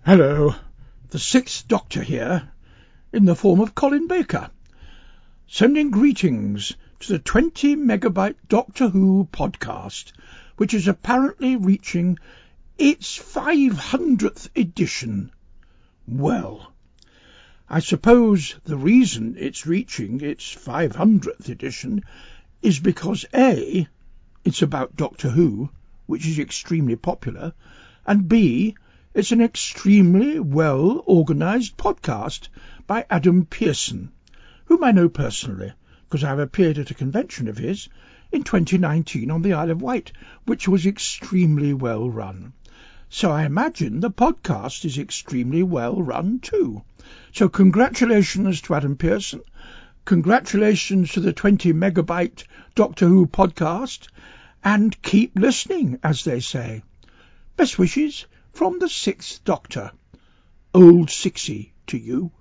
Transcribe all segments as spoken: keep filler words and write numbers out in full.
Hello, the Sixth Doctor here, in the form of Colin Baker, sending greetings to the twenty megabyte Doctor Who podcast, which is apparently reaching its five hundredth edition. Well, I suppose the reason it's reaching its five hundredth edition is because A, it's about Doctor Who, which is extremely popular, and B, it's an extremely well-organised podcast by Adam Pearson, whom I know personally, because I've appeared at a convention of his in twenty nineteen on the Isle of Wight, which was extremely well run. So I imagine the podcast is extremely well run too. So congratulations to Adam Pearson, congratulations to the twenty megabyte Doctor Who podcast, and keep listening, as they say. Best wishes from the Sixth Doctor. Old Sixie to you.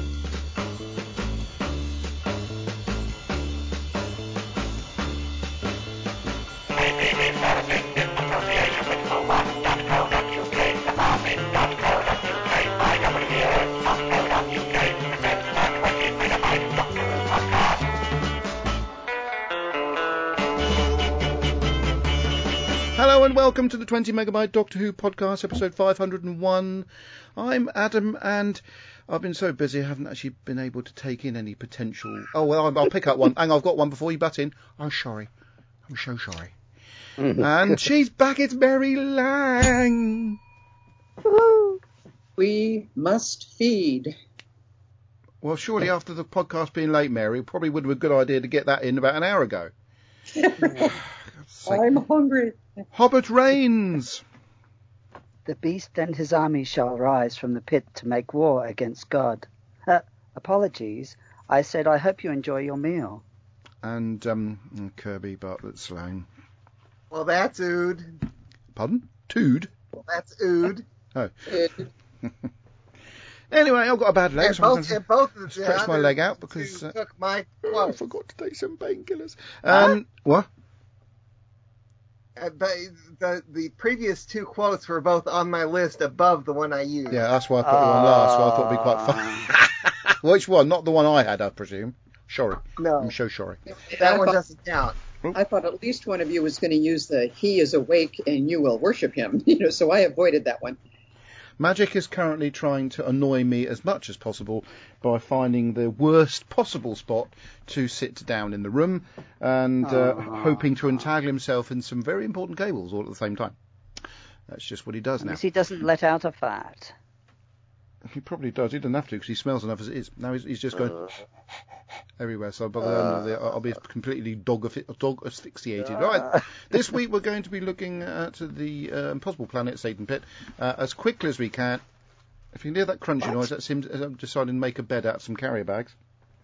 Hello and welcome to the twenty megabyte Doctor Who podcast, episode five hundred and one. I'm Adam, and I've been so busy I haven't actually been able to take in any potential... Oh, well, I'll pick up one. Hang on, I've got one before you butt in. I'm sorry. I'm so sorry. And she's back, it's Mary Lang. We must feed. Well, surely after the podcast being late, Mary, it probably would have been a good idea to get that in about an hour ago. I'm hungry. Hobbit Rains. The beast and his army shall rise from the pit to make war against God. Uh, apologies. I said I hope you enjoy your meal. And um, Kirby Bartlett slang. Well, that's Ood. Pardon? Tood? Well, that's Ood. Oh. Anyway, I've got a bad leg, and so both, I'm going and both of the stretch my leg out because uh, took my oh, I forgot to take some painkillers. Um, huh? What? Uh, the, the the previous two quotes were both on my list above the one I used. Yeah, that's why I put uh, you on last, so I thought it'd be quite fun. Which one? Not the one I had, I presume. Sorry. No. I'm so sorry. That one doesn't count. I thought at least one of you was going to use the "He is awake and you will worship him," you know, so I avoided that one. Magic is currently trying to annoy me as much as possible by finding the worst possible spot to sit down in the room and uh, hoping to entangle himself in some very important cables all at the same time. That's just what he does now. Because he doesn't let out a fart. He probably does. He doesn't have to because he smells enough as it is. Now he's, he's just going uh, everywhere. So by the end of the, I'll be completely dog, dog asphyxiated. Uh, right. This week we're going to be looking at the uh, Impossible Planet, Satan Pit, uh, as quickly as we can. If you can hear that crunchy noise, that's him deciding to make a bed out of some carrier bags.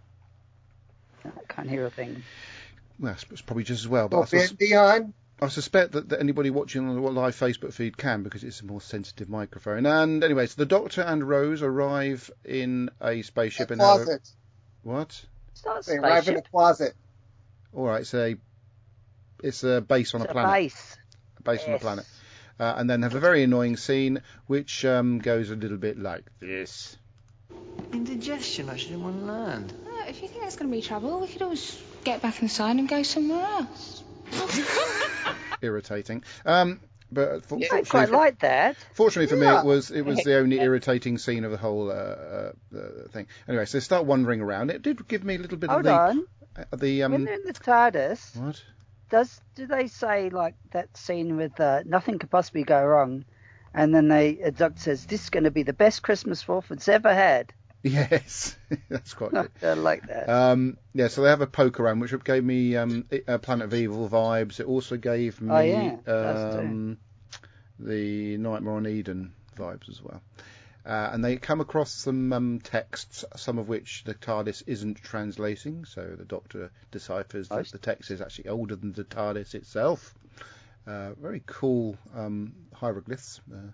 I can't hear a thing. Well, it's probably just as well. But oh, I, sus- beyond. I suspect that, that anybody watching on the live Facebook feed can, because it's a more sensitive microphone. And anyway, so the Doctor and Rose arrive in a spaceship. A and closet. Have a, what? It's not a they spaceship. arrive in a closet. All right, it's a it's a base on it's a planet. A base. A base yes. on a planet. Uh, and then have a very annoying scene, which um, goes a little bit like this. Indigestion, I shouldn't want to learn. Oh, if you think that's going to be trouble, we could always get back inside and go somewhere else. Irritating. Um, but for, yeah, I quite for, like that. Fortunately for yeah. me, it was it was the only irritating scene of the whole uh, uh, thing. Anyway, so they start wandering around. It did give me a little bit Hold of the... on. Uh, the um, when they're in the TARDIS... What? Does do they say, like, that scene with uh, nothing could possibly go wrong, and then they a doctor says, this is going to be the best Christmas Wolford's ever had? Yes, that's quite good. I like that. Um, yeah, so they have a poke around, which gave me um, uh, Planet of Evil vibes. It also gave me oh, yeah, um, the Nightmare on Eden vibes as well. Uh, and they come across some um, texts, some of which the TARDIS isn't translating, so the Doctor deciphers that the text is actually older than the TARDIS itself. Uh, very cool um, hieroglyphs. Uh,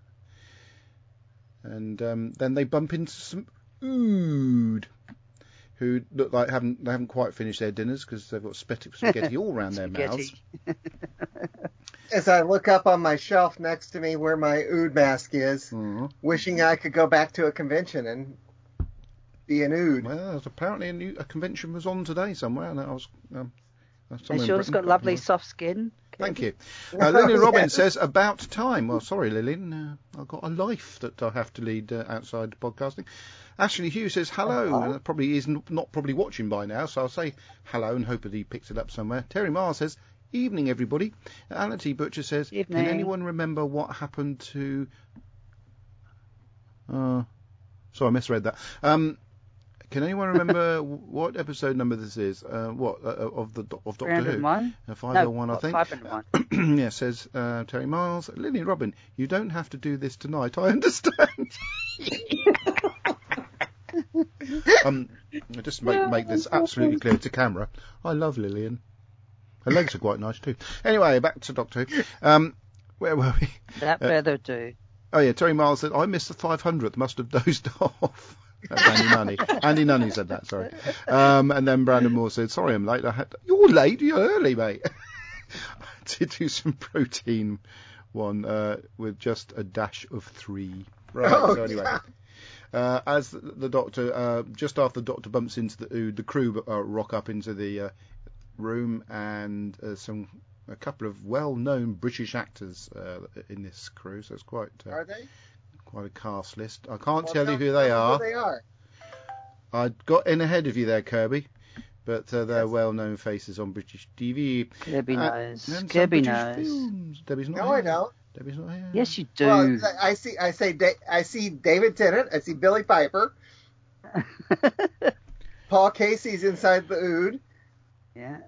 and um, then they bump into some Ood, who look like haven't they haven't quite finished their dinners because they've got spaghetti all around their mouths. as I look up on my shelf next to me where my Ood mask is, Mm. wishing I could go back to a convention and be an Ood. Well, there's apparently a new a convention was on today somewhere, and I was. Um, And somewhere in Shaw's Britain, got can't lovely remember. soft skin. Thank you. Uh, Lillian Oh, Robbins yes. says, about time. Well, sorry, Lillian. Uh, I've got a life that I have to lead uh, outside podcasting. Ashley Hughes says, hello. Hello. Uh, probably is not, not probably watching by now, so I'll say hello and hope that he picks it up somewhere. Terry Marr says, evening, everybody. Uh, Alan T. Butcher says, Evening. can anyone remember what happened to... Uh, sorry, I misread that. Um, can anyone remember what episode number this is? Uh, what uh, of the of Doctor Who? three oh one? Uh, five oh one, no, I think. five oh one. Yeah, says uh, Terry Miles. Lillian Robin, you don't have to do this tonight. I understand. um, just make make this absolutely clear to camera. I love Lillian. Her legs are quite nice too. Anyway, back to Doctor Who. Um, where were we? Without Uh, further ado. Oh yeah, Terry Miles said, I missed the five hundredth, must have dozed off. That's Andy Nunny. Andy Nunny said that, sorry. Um, and then Brandon Moore said, sorry I'm late. I had to... You're late, you're early, mate. To do some protein one uh, with just a dash of three. Right, Oh, so anyway. yeah. Uh, as the, the Doctor, uh, just after the Doctor bumps into the Ood, the crew uh, rock up into the uh, room, and uh, some a couple of well-known British actors uh, in this crew, so it's quite uh, Are they? quite a cast list. I can't Well, tell you tell- who they tell me are. Who they are. I got in ahead of you there, Kirby, but uh, they're Yes. well-known faces on British T V. Kirby Uh, knows. and some Kirby British knows. films. Debbie's not No, here. I don't. Debbie's not here. Yes, you do. Well, I see. I say. Da- I see David Tennant. I see Billy Piper. Paul Casey's inside the Ood. Yeah.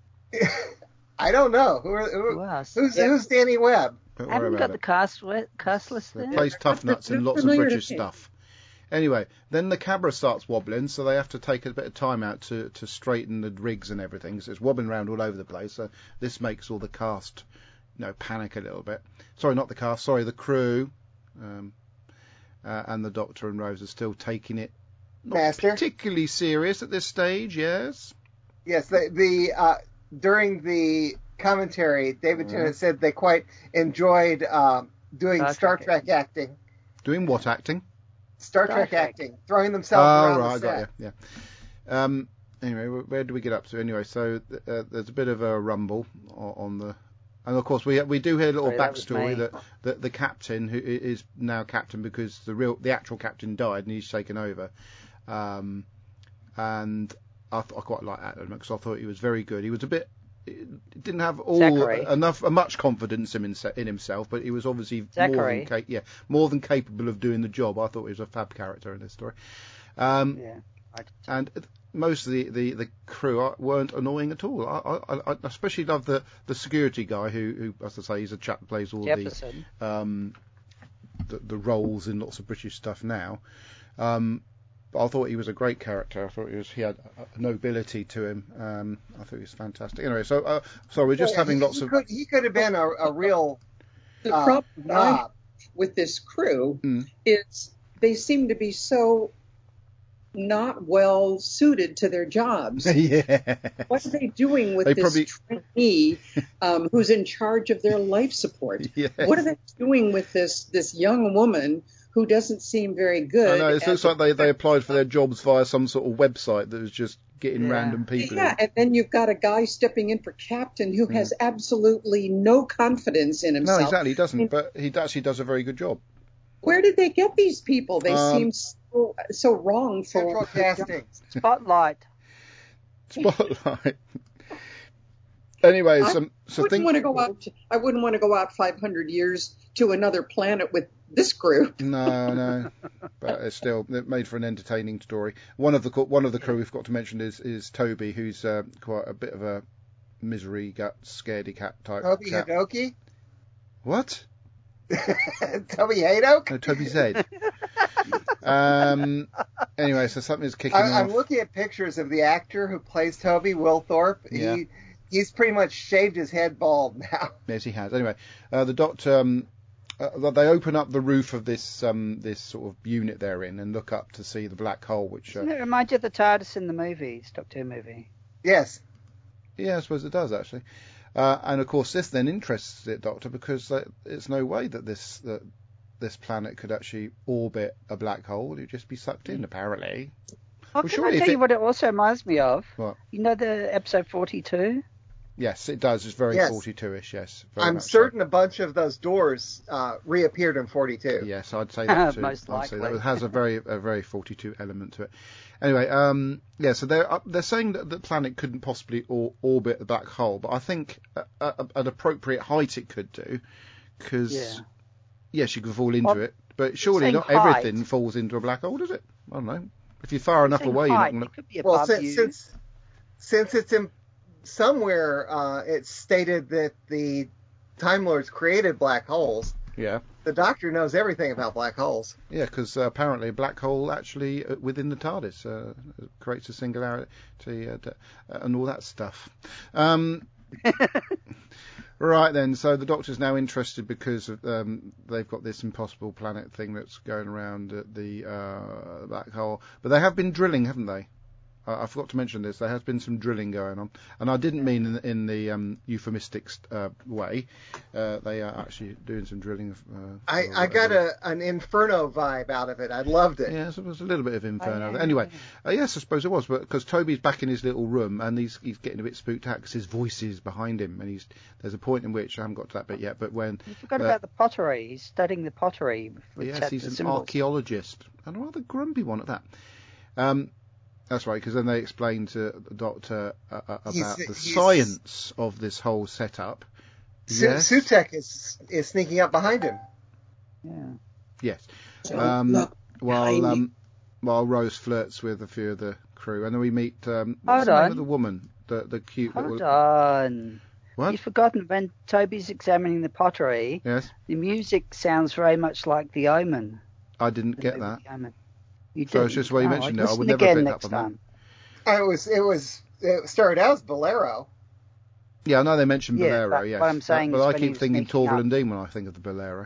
I don't know who. Are, who Who else? who's Yeah. who's Danny Webb? Don't I worry haven't about got it. the cast wi- cast list They there. plays tough nuts in lots of Familiar to British me. stuff. Anyway, then the camera starts wobbling, so they have to take a bit of time out to, to straighten the rigs and everything. So it's wobbling around all over the place. So this makes all the cast, you know, panic a little bit. Sorry, not the cast. Sorry, the crew, um, uh, and the Doctor and Rose are still taking it not Master? particularly serious at this stage. Yes. Yes, the, the uh, during the commentary, David Mm-hmm. Tennant said they quite enjoyed um, doing Star Star Trek Trek acting. Doing what acting? Star, Star Trek, Trek. acting, throwing themselves Oh, around right, the I got set. you. Yeah. Um, anyway, where, where do we get up to? Anyway, so uh, there's a bit of a rumble on, on the, and of course we we do hear a little Sorry, that was backstory me. that, that the captain, who i- is now captain because the real the actual captain died and he's taken over, um, and I, th- I quite like that because I thought he was very good. He was a bit. He didn't have all Zachary. enough uh, much confidence in, himse- in himself, but he was obviously more Zachary. than ca- yeah more than capable of doing the job. I thought he was a fab character in this story. Um, Yeah. I- and most of the, the, the crew are, weren't annoying at all. I, I, I especially love the, the security guy who, who, as I say, he's a chap that plays all Jefferson. the, um, the the roles in lots of British stuff now. Um, but I thought he was a great character. I thought he was he had a nobility to him. Um, I thought he was fantastic. Anyway, so uh, so we're just Yeah, having he, lots he of Could, he could have been a, a real The uh, problem I have knob. with this crew Mm. is they seem to be so not well suited to their jobs. yeah. What are they doing with They this probably- trainee um, who's in charge of their life support? Yes. What are they doing with this this young woman who doesn't seem very I good? know, it looks as like a- they, they applied for their jobs via some sort of website that was just getting Yeah. random people Yeah, in. and then you've got a guy stepping in for captain who has absolutely no confidence in No, himself. exactly, he doesn't, but he actually does a very good job. Where did they get these people? They Um, seem so, so wrong for Central casting. Spotlight. Spotlight. Anyway, I some so wouldn't think want to go out. I wouldn't want to go out five hundred years to another planet with this group. no, no, but it's still it made for an entertaining story. One of the co- one of the crew we've got to mention is is Toby, who's uh, quite a bit of a misery gut, scaredy cat type. Toby chap. Hadoke? What? Toby Hadoke? No, Toby Zed. um. Anyway, so something's kicking I, I'm off. looking at pictures of the actor who plays Toby, Will Thorpe. Yeah. He he's pretty much shaved his head bald now. Yes, he has. Anyway, uh, the doctor. Um, uh, they open up the roof of this um, this sort of unit they're in and look up to see the black hole, which uh, Doesn't it remind you of the TARDIS in the movies, Doctor Who movie? Yes. yeah, I suppose it does actually. Uh, and of course, this then interests the Doctor because uh, it's no way that this that this planet could actually orbit a black hole. It'd just be sucked in, apparently. Oh, Well, can surely I if tell you it- what it also reminds me of? What? You know the episode forty-two? Yes, it does. It's very Yes. forty-two-ish. Yes, very I'm much so. certain a bunch of those doors uh, reappeared in forty-two. Yes, I'd say that too. Most I'd say that likely. it has a very a very forty-two element to it. Anyway, um, yeah, so they're up, they're saying that the planet couldn't possibly or, orbit a black hole, but I think at, at an appropriate height it could do, because Yeah. yes, you can fall into Well, it, but surely saying not height- everything falls into a black hole, does it? I don't know. If you're far enough Saying away, you're not height, going it to. could be Well, above since, you. since since it's in somewhere, uh, it's stated that the Time Lords created black holes. Yeah, The Doctor knows everything about black holes. yeah, because uh, apparently a black hole actually uh, within the TARDIS uh, creates a singularity uh, d- uh, and all that stuff. Um, Right then, so the Doctor's now interested because of, um, they've got this impossible planet thing that's going around at the uh, black hole. But they have been drilling, haven't they? I, I forgot to mention this. There has been some drilling going on, and I didn't mean in, in the um, euphemistic uh, way. Uh, they are actually doing some drilling. Uh, I, or I got whatever. a an Inferno vibe out of it. I loved it. Yes, it was a little bit of inferno. Oh, yeah, Anyway, yeah. uh, yes, I suppose it was, but because Toby's back in his little room and he's he's getting a bit spooked out because his voice is behind him, and he's there's a point in which I haven't got to that bit yet, but when You forgot uh, about the pottery. He's studying the pottery. Which yes, had he's the an symbols. archaeologist and a rather grumpy one at that. Um, that's right, because then they explain to the Doctor uh, uh, about He's- the he's- science of this whole setup. Su- Yes. Sutek is is sneaking up behind him. Yeah. Yes. Don't Um, look while behind me. um, while Rose flirts with a few of the crew, and then we meet um, what's Hold the name on. of the woman, the the cute Hold little. on. What? You've forgotten when Toby's examining the pottery, Yes, the music sounds very much like The Omen. I didn't the get movie that. The Omen. You So it's didn't? just the way you Oh, mentioned it. I listen would never again pick next up on that. time. It was it was it started out as Bolero. Yeah, I know they mentioned Yeah, Bolero. but yes, what I'm saying but, is I when he keep was thinking sneaking Torval up. and Dean when I think of the Bolero.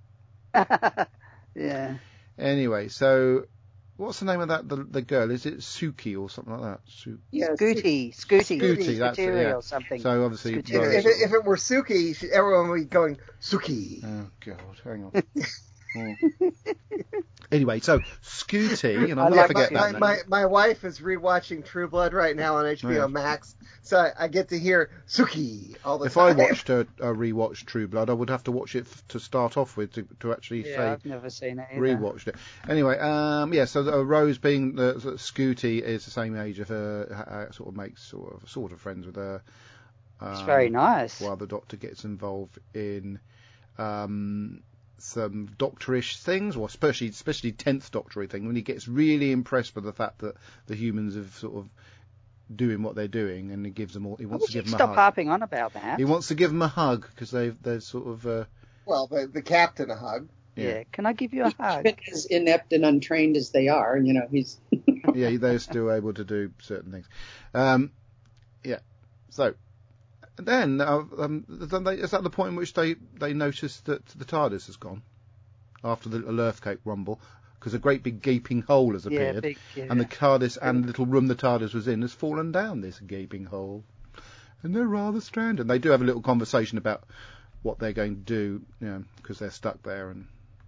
Yeah. Anyway, so what's the name of that? The, the girl, is it Suki or something like that? Su- Yes. Scooty, Scooty, Scooty, that's it, Scooteria yeah. or something. So obviously, Scooteria. If, Rose- if, it, if it were Suki, she- everyone would be going Suki. Oh God, hang on. Oh. Anyway, so Scooty, and I I'll never like forget my, that my, name. my, my wife is rewatching True Blood right now on H B O Yeah. Max, so I, I get to hear Suki all the If I time. watched a, a rewatched True Blood, I would have to watch it f- to start off with to, to actually Yeah, say I've never seen it either. rewatched it. Anyway, um, yeah. So uh, Rose, being the sort of Scooty, is the same age of her, uh, sort of makes sort of sort of friends with her. Um, It's very nice. While the Doctor gets involved in um, some doctorish things, or especially especially tenth Doctory thing, when he gets really impressed by the fact that the humans have sort of doing what they're doing, and he gives them all. He I wants wish to give you'd them a stop hug. harping on about that. He wants to give them a hug because they've they're sort of uh, Well, the, the captain a hug. yeah. yeah. Can I give you a hug? Even as inept and untrained as they are, you know, he's. yeah, they're still able to do certain things. Um, yeah. So then, uh, um, then they, is that the point in which they, they notice that the TARDIS has gone after the little earthquake rumble? Because a great big gaping hole has Yeah, appeared, big, yeah. and the TARDIS and the little room the TARDIS was in has fallen down this gaping hole, and they're rather stranded. And they do have a little conversation about what they're going to do, you know, because they're stuck there. And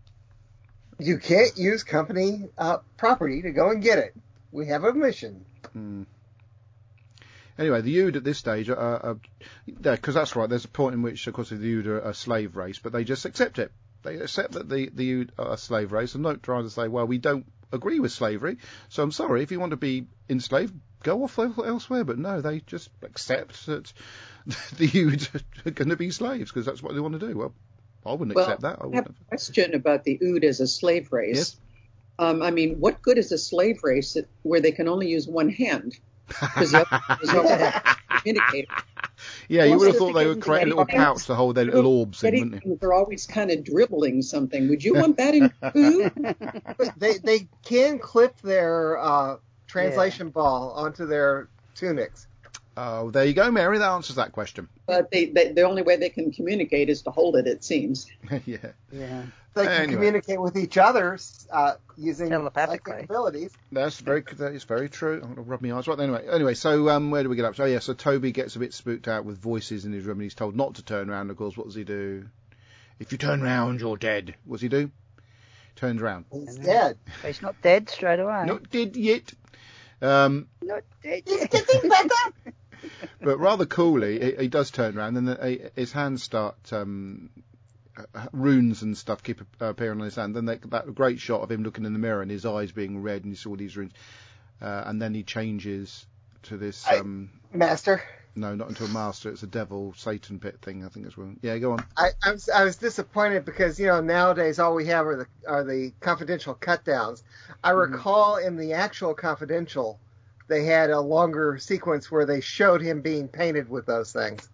You can't use company uh, property to go and get it. We have a mission. hmm. Anyway, the Ood at this stage are, are yeah, because that's right. There's a point in which, of course, the Ood are a slave race, but they just accept it. They accept that the the Ood are a slave race, and not trying to say, well, we don't agree with slavery, so I'm sorry, if you want to be enslaved, go off elsewhere. But no, they just accept that the Ood are going to be slaves because that's what they want to do. Well, I wouldn't Well, accept that. I I have wouldn't. a question about the Ood as a slave race. Yes. Um, I mean, what good is a slave race that, where they can only use one hand? Because the other is always communicating. Yeah, you Well, would have so thought they they get would create a into little getting- pouch to hold their little orbs in, Getting- wouldn't you? They're always kind of dribbling something. Would you want that in food? But they they can clip their uh, translation ball onto their tunics. Oh, there you go, Mary. That answers that question. But they, they, the only way they can communicate is to hold it, it seems. Yeah. Yeah. They can Anyway. communicate with each other uh, using Telepathically. psychic abilities. That's very that is very true. I'm going to rub my eyes. Right, anyway, anyway, so um, where do we get up to? Oh, yeah, so Toby gets a bit spooked out with voices in his room, and he's told not to turn around. Of course, what does he do? If you turn round, you're dead. What does he do? Turns round. He's dead. But he's not dead straight away. Not dead yet. Um, Not dead He's yet. getting better. but rather coolly, he, he does turn around, and the, his hands start... Um, uh, runes and stuff keep uh, appearing on his hand. Then they, that great shot of him looking in the mirror and his eyes being red, and you saw these runes. Uh, and then he changes to this... Um, Master. No, not into a master. It's a devil, Satan pit thing, I think it's one. Yeah, go on. I, I was I was disappointed because, you know, nowadays all we have are the are the confidential cut downs. I recall in the actual confidential they had a longer sequence where they showed him being painted with those things.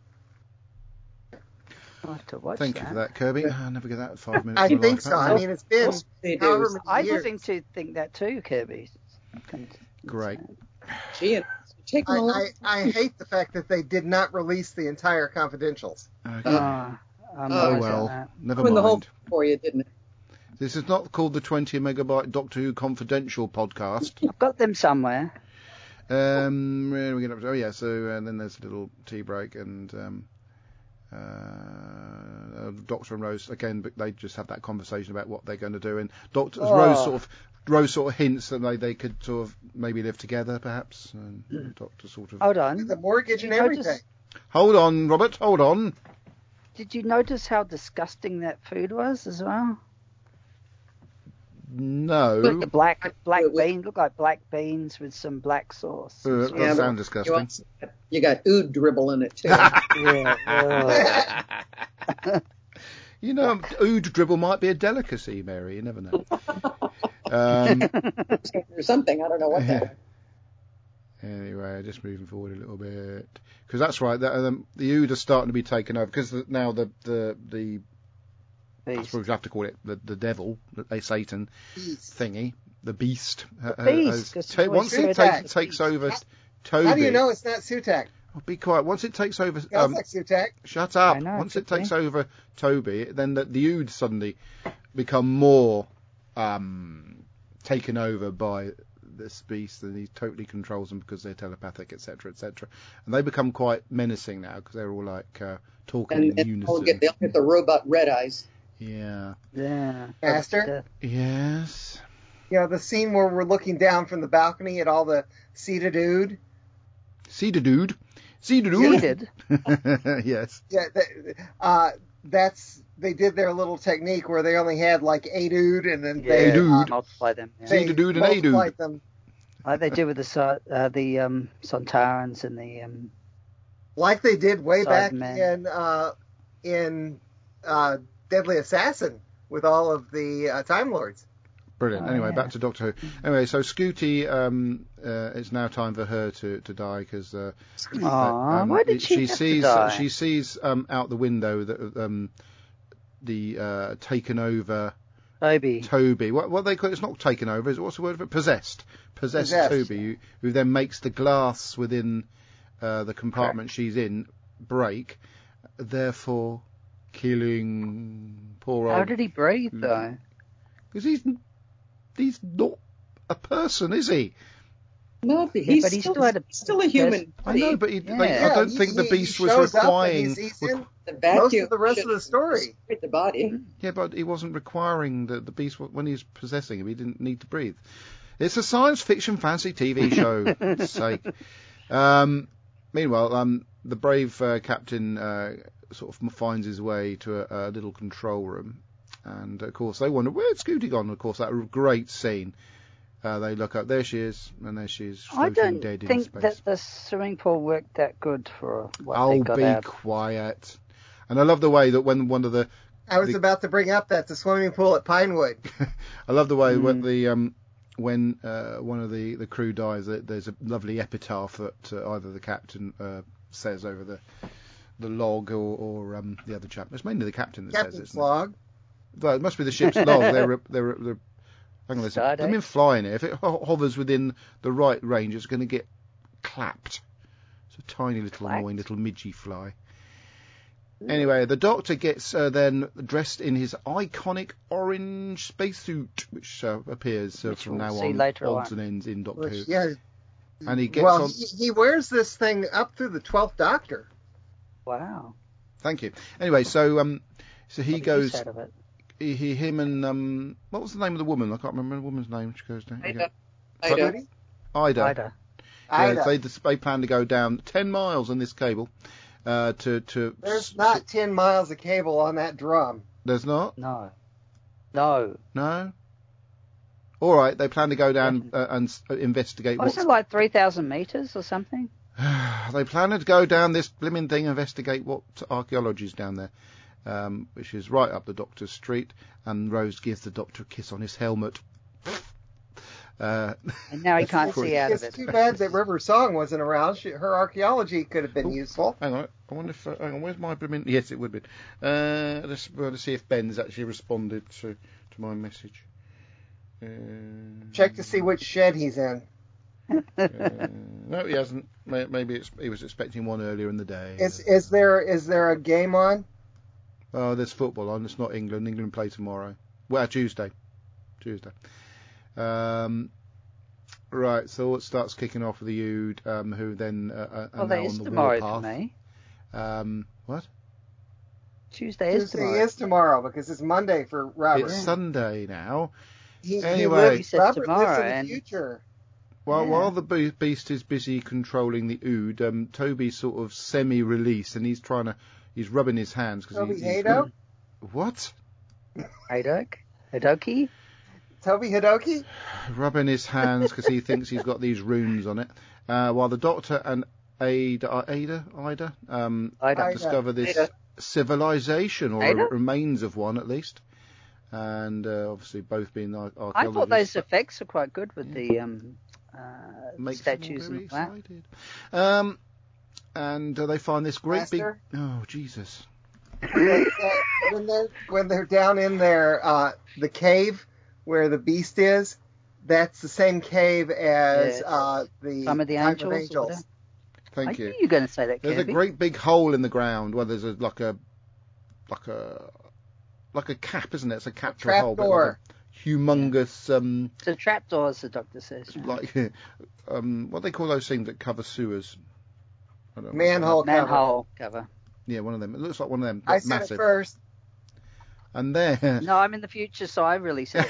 I'll have to watch Thank that. you for that, Kirby. I'll never get that five minutes. I of my think life so. back. I mean, it's been They do. however many I years. seem to think that too, Kirby. Great. Gee, it's taking I, a long I, I hate the fact that they did not release the entire confidentials. Okay. Oh, I'm Oh, oh worried well, about never ruined the whole mind. thing for you, didn't it? This is not called the twenty megabyte Doctor Who Confidential podcast. that. I've got them somewhere. Um, where do we get up to? Oh yeah, so uh, then there's a little tea break, and um, uh, uh, Doctor and Rose again. But they just have that conversation about what they're going to do, and Doctor Oh. Rose sort of Rose sort of hints that they they could sort of maybe live together, perhaps. And the Doctor sort of Hold on. The mortgage and You notice- everything. hold on, Robert, hold on. Did you notice how disgusting that food was as well? No, The black black With- beans look like black beans with some black sauce. uh, that Yeah, does but sound You, disgusting. also got, you got ood dribble in it, too. Yeah, ugh. You know, ood dribble might be a delicacy, Mary. You never know. Um, or something. I don't know what that was. anyway, just moving forward a little bit, because that's right. That, um, the ood are starting to be taken over because now the the the I Beast. suppose you have to call it the the devil, the Satan Beast. thingy, the beast. uh, The beast, has 'cause ta- it's once always it said takes that. takes over How- Toby. How do you know it's not Sutak? Oh, be quiet. Once it takes over, Sounds um, like Sutak. shut up. I know, Once it it could takes be. over Toby, then the, the Ood suddenly become more um, taken over by this beast, and he totally controls them because they're telepathic, et cetera, et cetera. And they become quite menacing now because they're all like uh, talking And, in and unison. they'll, get, they'll get the robot red eyes. Yeah. Yeah. Master? Yes. You know, the scene where we're looking down from the balcony at all the seated ood. See the dude. See the dude. Seated. Yes. Yeah, that, uh, that's they did their little technique where they only had like eight ood, and then Yeah, they, dude. uh, multiply them. Yeah. See they the dude and a dude. multiplied them Like they do with the Sa- uh, the um, Sontarans and the um, like they did way back Cybermen. in uh, in uh, Deadly Assassin with all of the uh, Time Lords. Brilliant. Oh, Anyway, yeah. back to Doctor Who. Anyway, so Scooty, um, uh, it's now time for her to, to die because uh, Aw, um, why did she have to sees die? she sees um, out the window that um, the uh, taken over Toby. Toby. What what they call it? It's not taken over. Is it, what's the word for it? Possessed. Possessed, Possessed. Toby, who, who then makes the glass within uh, the compartment she's in break, therefore killing poor How old. did he breathe though? Because he's he's not a person, is he? No, but he's, but he still, still had a- still a human. I know, but he, Yeah. like, I Yeah, don't he- think the he- beast he was shows up and requiring. he's- he's in the most vacuum of the rest of the should story. destroy the body. Yeah, but he wasn't requiring the the beast when he was possessing him. He didn't need to breathe. It's a science fiction fancy T V show. For God's sake. Um, meanwhile, um, the brave uh, captain uh, sort of finds his way to a, a little control room, and of course they wonder where's Scooty gone. Of course, that great scene. Uh, they look up, there she is, and there she is, I floating don't dead in think space. that the swimming pool worked that good for what Oh, they got be out. quiet. And I love the way that when one of the, I was The- about to bring up that the swimming pool at Pinewood. I love the way when Mm. the um when uh, one of the, the crew dies, that there's a lovely epitaph that uh, either the captain uh, says over the the log or, or um, the other chap. It's mainly the captain that says it. Captain's Isn't it? log. Well, it must be the ship's log. They're they're they're. Hang on a second. Stardate. They've been flying here. If it ho- hovers within the right range, it's going to get clapped. So a tiny little Flax? annoying little midgy fly. Anyway, the Doctor gets uh, then dressed in his iconic orange spacesuit, which uh, appears uh, Which from we'll now see on later odds on. and ends in Doctor Which, Who. yeah. And he gets well, on. he, he wears this thing up through the twelfth Doctor. Wow. Thank you. Anyway, so um, so he What goes. Out of it. He, he, him and um, what was the name of the woman? I can't remember the woman's name. She goes down. Ida. Ida. Ida. Ida. Ida. Yeah, Ida. They, they plan to go down ten miles on this cable. Uh, to to. There's not ten miles of cable on that drum. There's not. No. No. No. All right. They plan to go down uh, and uh, investigate. Wasn't what's... it like three thousand metres or something? They plan to go down this blimmin' thing, investigate what archaeology's down there, um, which is right up the Doctor's street. And Rose gives the Doctor a kiss on his helmet. Uh, And now he can't see out of It's it. too bad that River Song wasn't around. She, her archaeology could have been Ooh. useful. Hang on, I wonder if uh, hang on, where's my blimmin'? Yes, it would be. Uh, let's, well, let's see if Ben's actually responded to to my message. Uh, Check to see which shed he's in. uh, no, he hasn't. May- Maybe it's, he was expecting one earlier in the day. Is is there is there a game on? Oh, there's football on. It's not England. England play tomorrow. Well, Tuesday. Tuesday. Um, right, so it starts kicking off with the Ood, um, who then uh, are Well, now that on is the tomorrow warpath. for me. Um, what? Tuesday is Tuesday tomorrow. is tomorrow because it's Monday for Robert. It's Sunday now. He, he Anyway. lives, He said Robert tomorrow, lives in the and- future. While, Yeah. while the be- beast is busy controlling the Ood, um, Toby's sort of semi-released, and he's trying to, he's rubbing his hands because Toby he's, he's Hado? what? Hadok? Hadoki? Toby Hidoki? Rubbing his hands because he thinks he's got these runes on it. Uh, while the Doctor and Ada, Ada, Ida, um, Ida. discover this Ada. civilization, or Ada? a, remains of one at least, and uh, obviously both being ar- I archaeologists. thought those effects were quite good with Yeah. the um, uh, Makes them all statues very and that. excited. Um, and uh, they find this great Master? big. Oh Jesus! when they're when they're down in their uh, the cave where the beast is, that's the same cave as Yes. uh, the Some of the Time angels. or whatever. Thank I you. knew you were going to say that, There's a Kirby. great big hole in the ground where there's a like a like a like a cap, isn't it? It's a cap to a hole, but trapdoor. like a humongous um It's a trapdoor, as the doctor says. yeah. like um what do they call those things that cover sewers? I don't know. Manhole cover. Manhole cover. Yeah, one of them. It looks like one of them. I That's said massive. it first. And there. No, I'm in the future, so I really said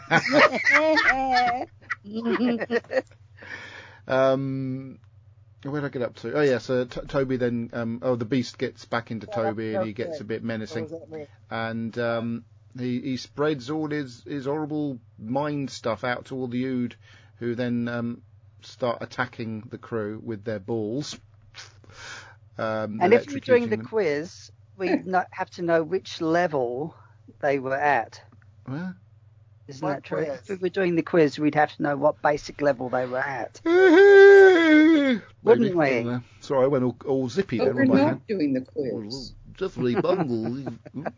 it first. um, where did I get up to? Oh yeah, so T- Toby then. Um, oh, the beast gets back into Toby, and he gets a bit What menacing. was that mean? And um, he he spreads all his, his horrible mind stuff out to all the Ood, who then um, start attacking the crew with their balls. Um, And if you're doing the electrocuting them. quiz, we no- have to know which level they were at. Well, Isn't What that true? quiz? If we were doing the quiz, we'd have to know what basic level they were at. Wouldn't Wouldn't we? Sorry, I went all, all zippy But then we're with my not hand. doing the quiz. Just really bungle.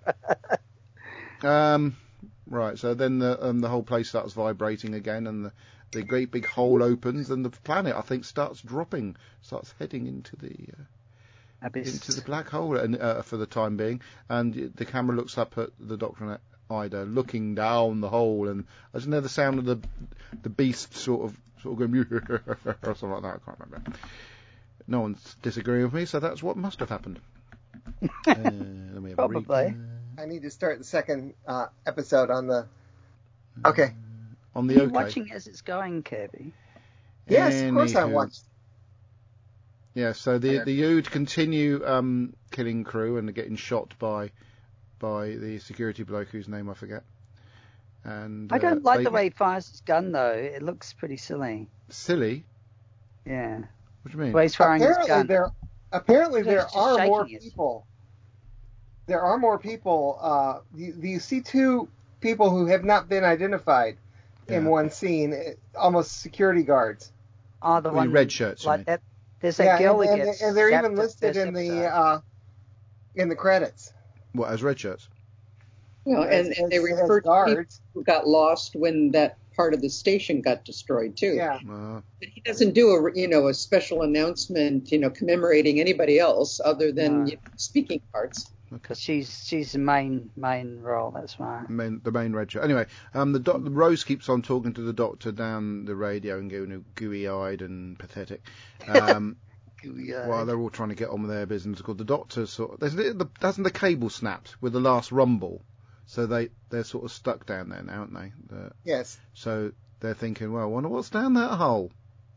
um, right, so then the um, the whole place starts vibrating again, and the, the great big hole opens, and the planet, I think, starts dropping, starts heading into the uh, Abyss. into the black hole, and uh, for the time being. And the camera looks up at the Doctor and Ida, looking down the hole, and I just know the sound of the the beast sort of sort of going or something like that. I can't remember. No one's disagreeing with me, so that's what must have happened. uh, let me have a read. Probably. I need to start the second uh, episode on the. Okay. On Are the you OK. watching as it's going, Kirby? Yes, of course I Anywho. watched. Yeah, so the Okay. the Ood continue um, killing crew and getting shot by by the security bloke whose name I forget. And I don't uh, like they the get way he fires his gun, though. It looks pretty silly. silly. Yeah. What do you mean? The way he's firing his Apparently gun. there, apparently He's there just are shaking more it. people. There are more people. Uh, you, you see two people who have not been identified in Yeah. one scene, eh, almost security guards. Oh, the Oh, one red shirts, you like mean? that. There's that Yeah, girl and, that and, gets and they're even zapped at listed first in the episode. uh, in the credits. What, as red shirts? Well, as, and, and they as- as refer to people guards. who got lost when that part of the station got destroyed too. Yeah. Uh, But he doesn't do a you know a special announcement, you know, commemorating anybody else other than No. you know, speaking parts. Because she's she's the main main role. That's right. main, the main red shirt. Anyway, um, the, doc, the Rose keeps on talking to the doctor down the radio and going gooey-eyed and pathetic. Um, while they're all trying to get on with their business. Of course, the doctor sort of, there's the, the, hasn't the cable snapped with the last rumble, so they they're sort of stuck down there now, aren't they? The, Yes. so they're thinking, well, I wonder what's down that hole.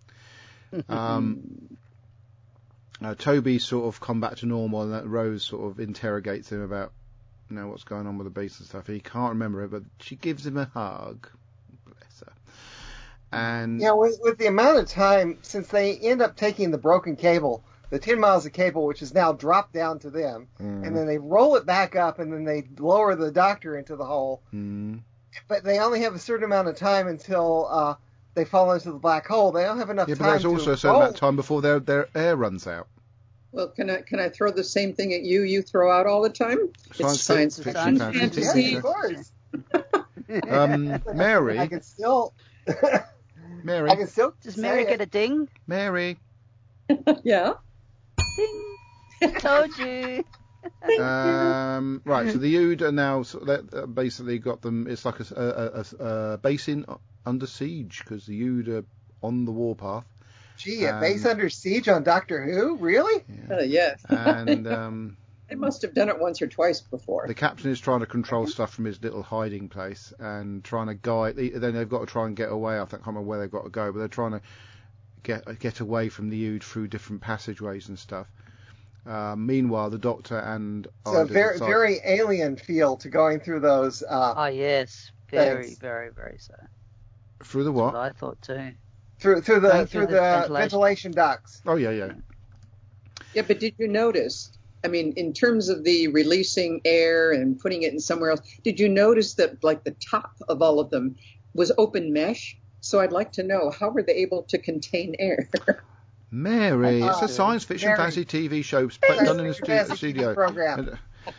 Um, uh, Toby sort of come back to normal, and that Rose sort of interrogates him about, you know, what's going on with the beast and stuff. He can't remember it, but she gives him a hug. Bless her. And Yeah, with, with the amount of time, since they end up taking the broken cable, the ten miles of cable, which is now dropped down to them, Mm. and then they roll it back up, and then they lower the doctor into the hole. Mm. But they only have a certain amount of time until uh, they fall into the black hole. They don't have enough yeah, but time there's to also a certain roll. amount of time before their their air runs out. Well, can I can I throw the same thing at you? You throw out all the time. Science it's science fic- fiction, fiction, fantasy. Yes, fantasy. of course. Um, Mary, I can still, Mary, I can still. Does say Mary it. get a ding? Mary. Yeah. Ding! Told you. Um, right, so the Ood are now sort of, uh, basically got them. It's like a, a, a, a basin under siege because the Ood are on the warpath. Gee, a Um, base under siege on Doctor Who? Really? Uh, yes. And um, I must have done it once or twice before. the captain is trying to control stuff from his little hiding place and trying to guide. Then they've got to try and get away. I think, I can't remember where they've got to go, but they're trying to get get away from the Ood through different passageways and stuff. Uh, meanwhile, the Doctor and It's a Ida very, decide- very alien feel to going through those. Uh, Oh yes, very, Thanks. very, very so. through the That's what? what I thought too. through through the Going through through the, the ventilation. ventilation. ducts. Oh yeah, yeah. Yeah, but did you notice? I mean, in terms of the releasing air and putting it in somewhere else, did you notice that like the top of all of them was open mesh? So I'd like to know, how were they able to contain air? Mary, it's Uh, a science fiction Mary. fantasy T V show put- done in a stu- Fantasy T V studio. program.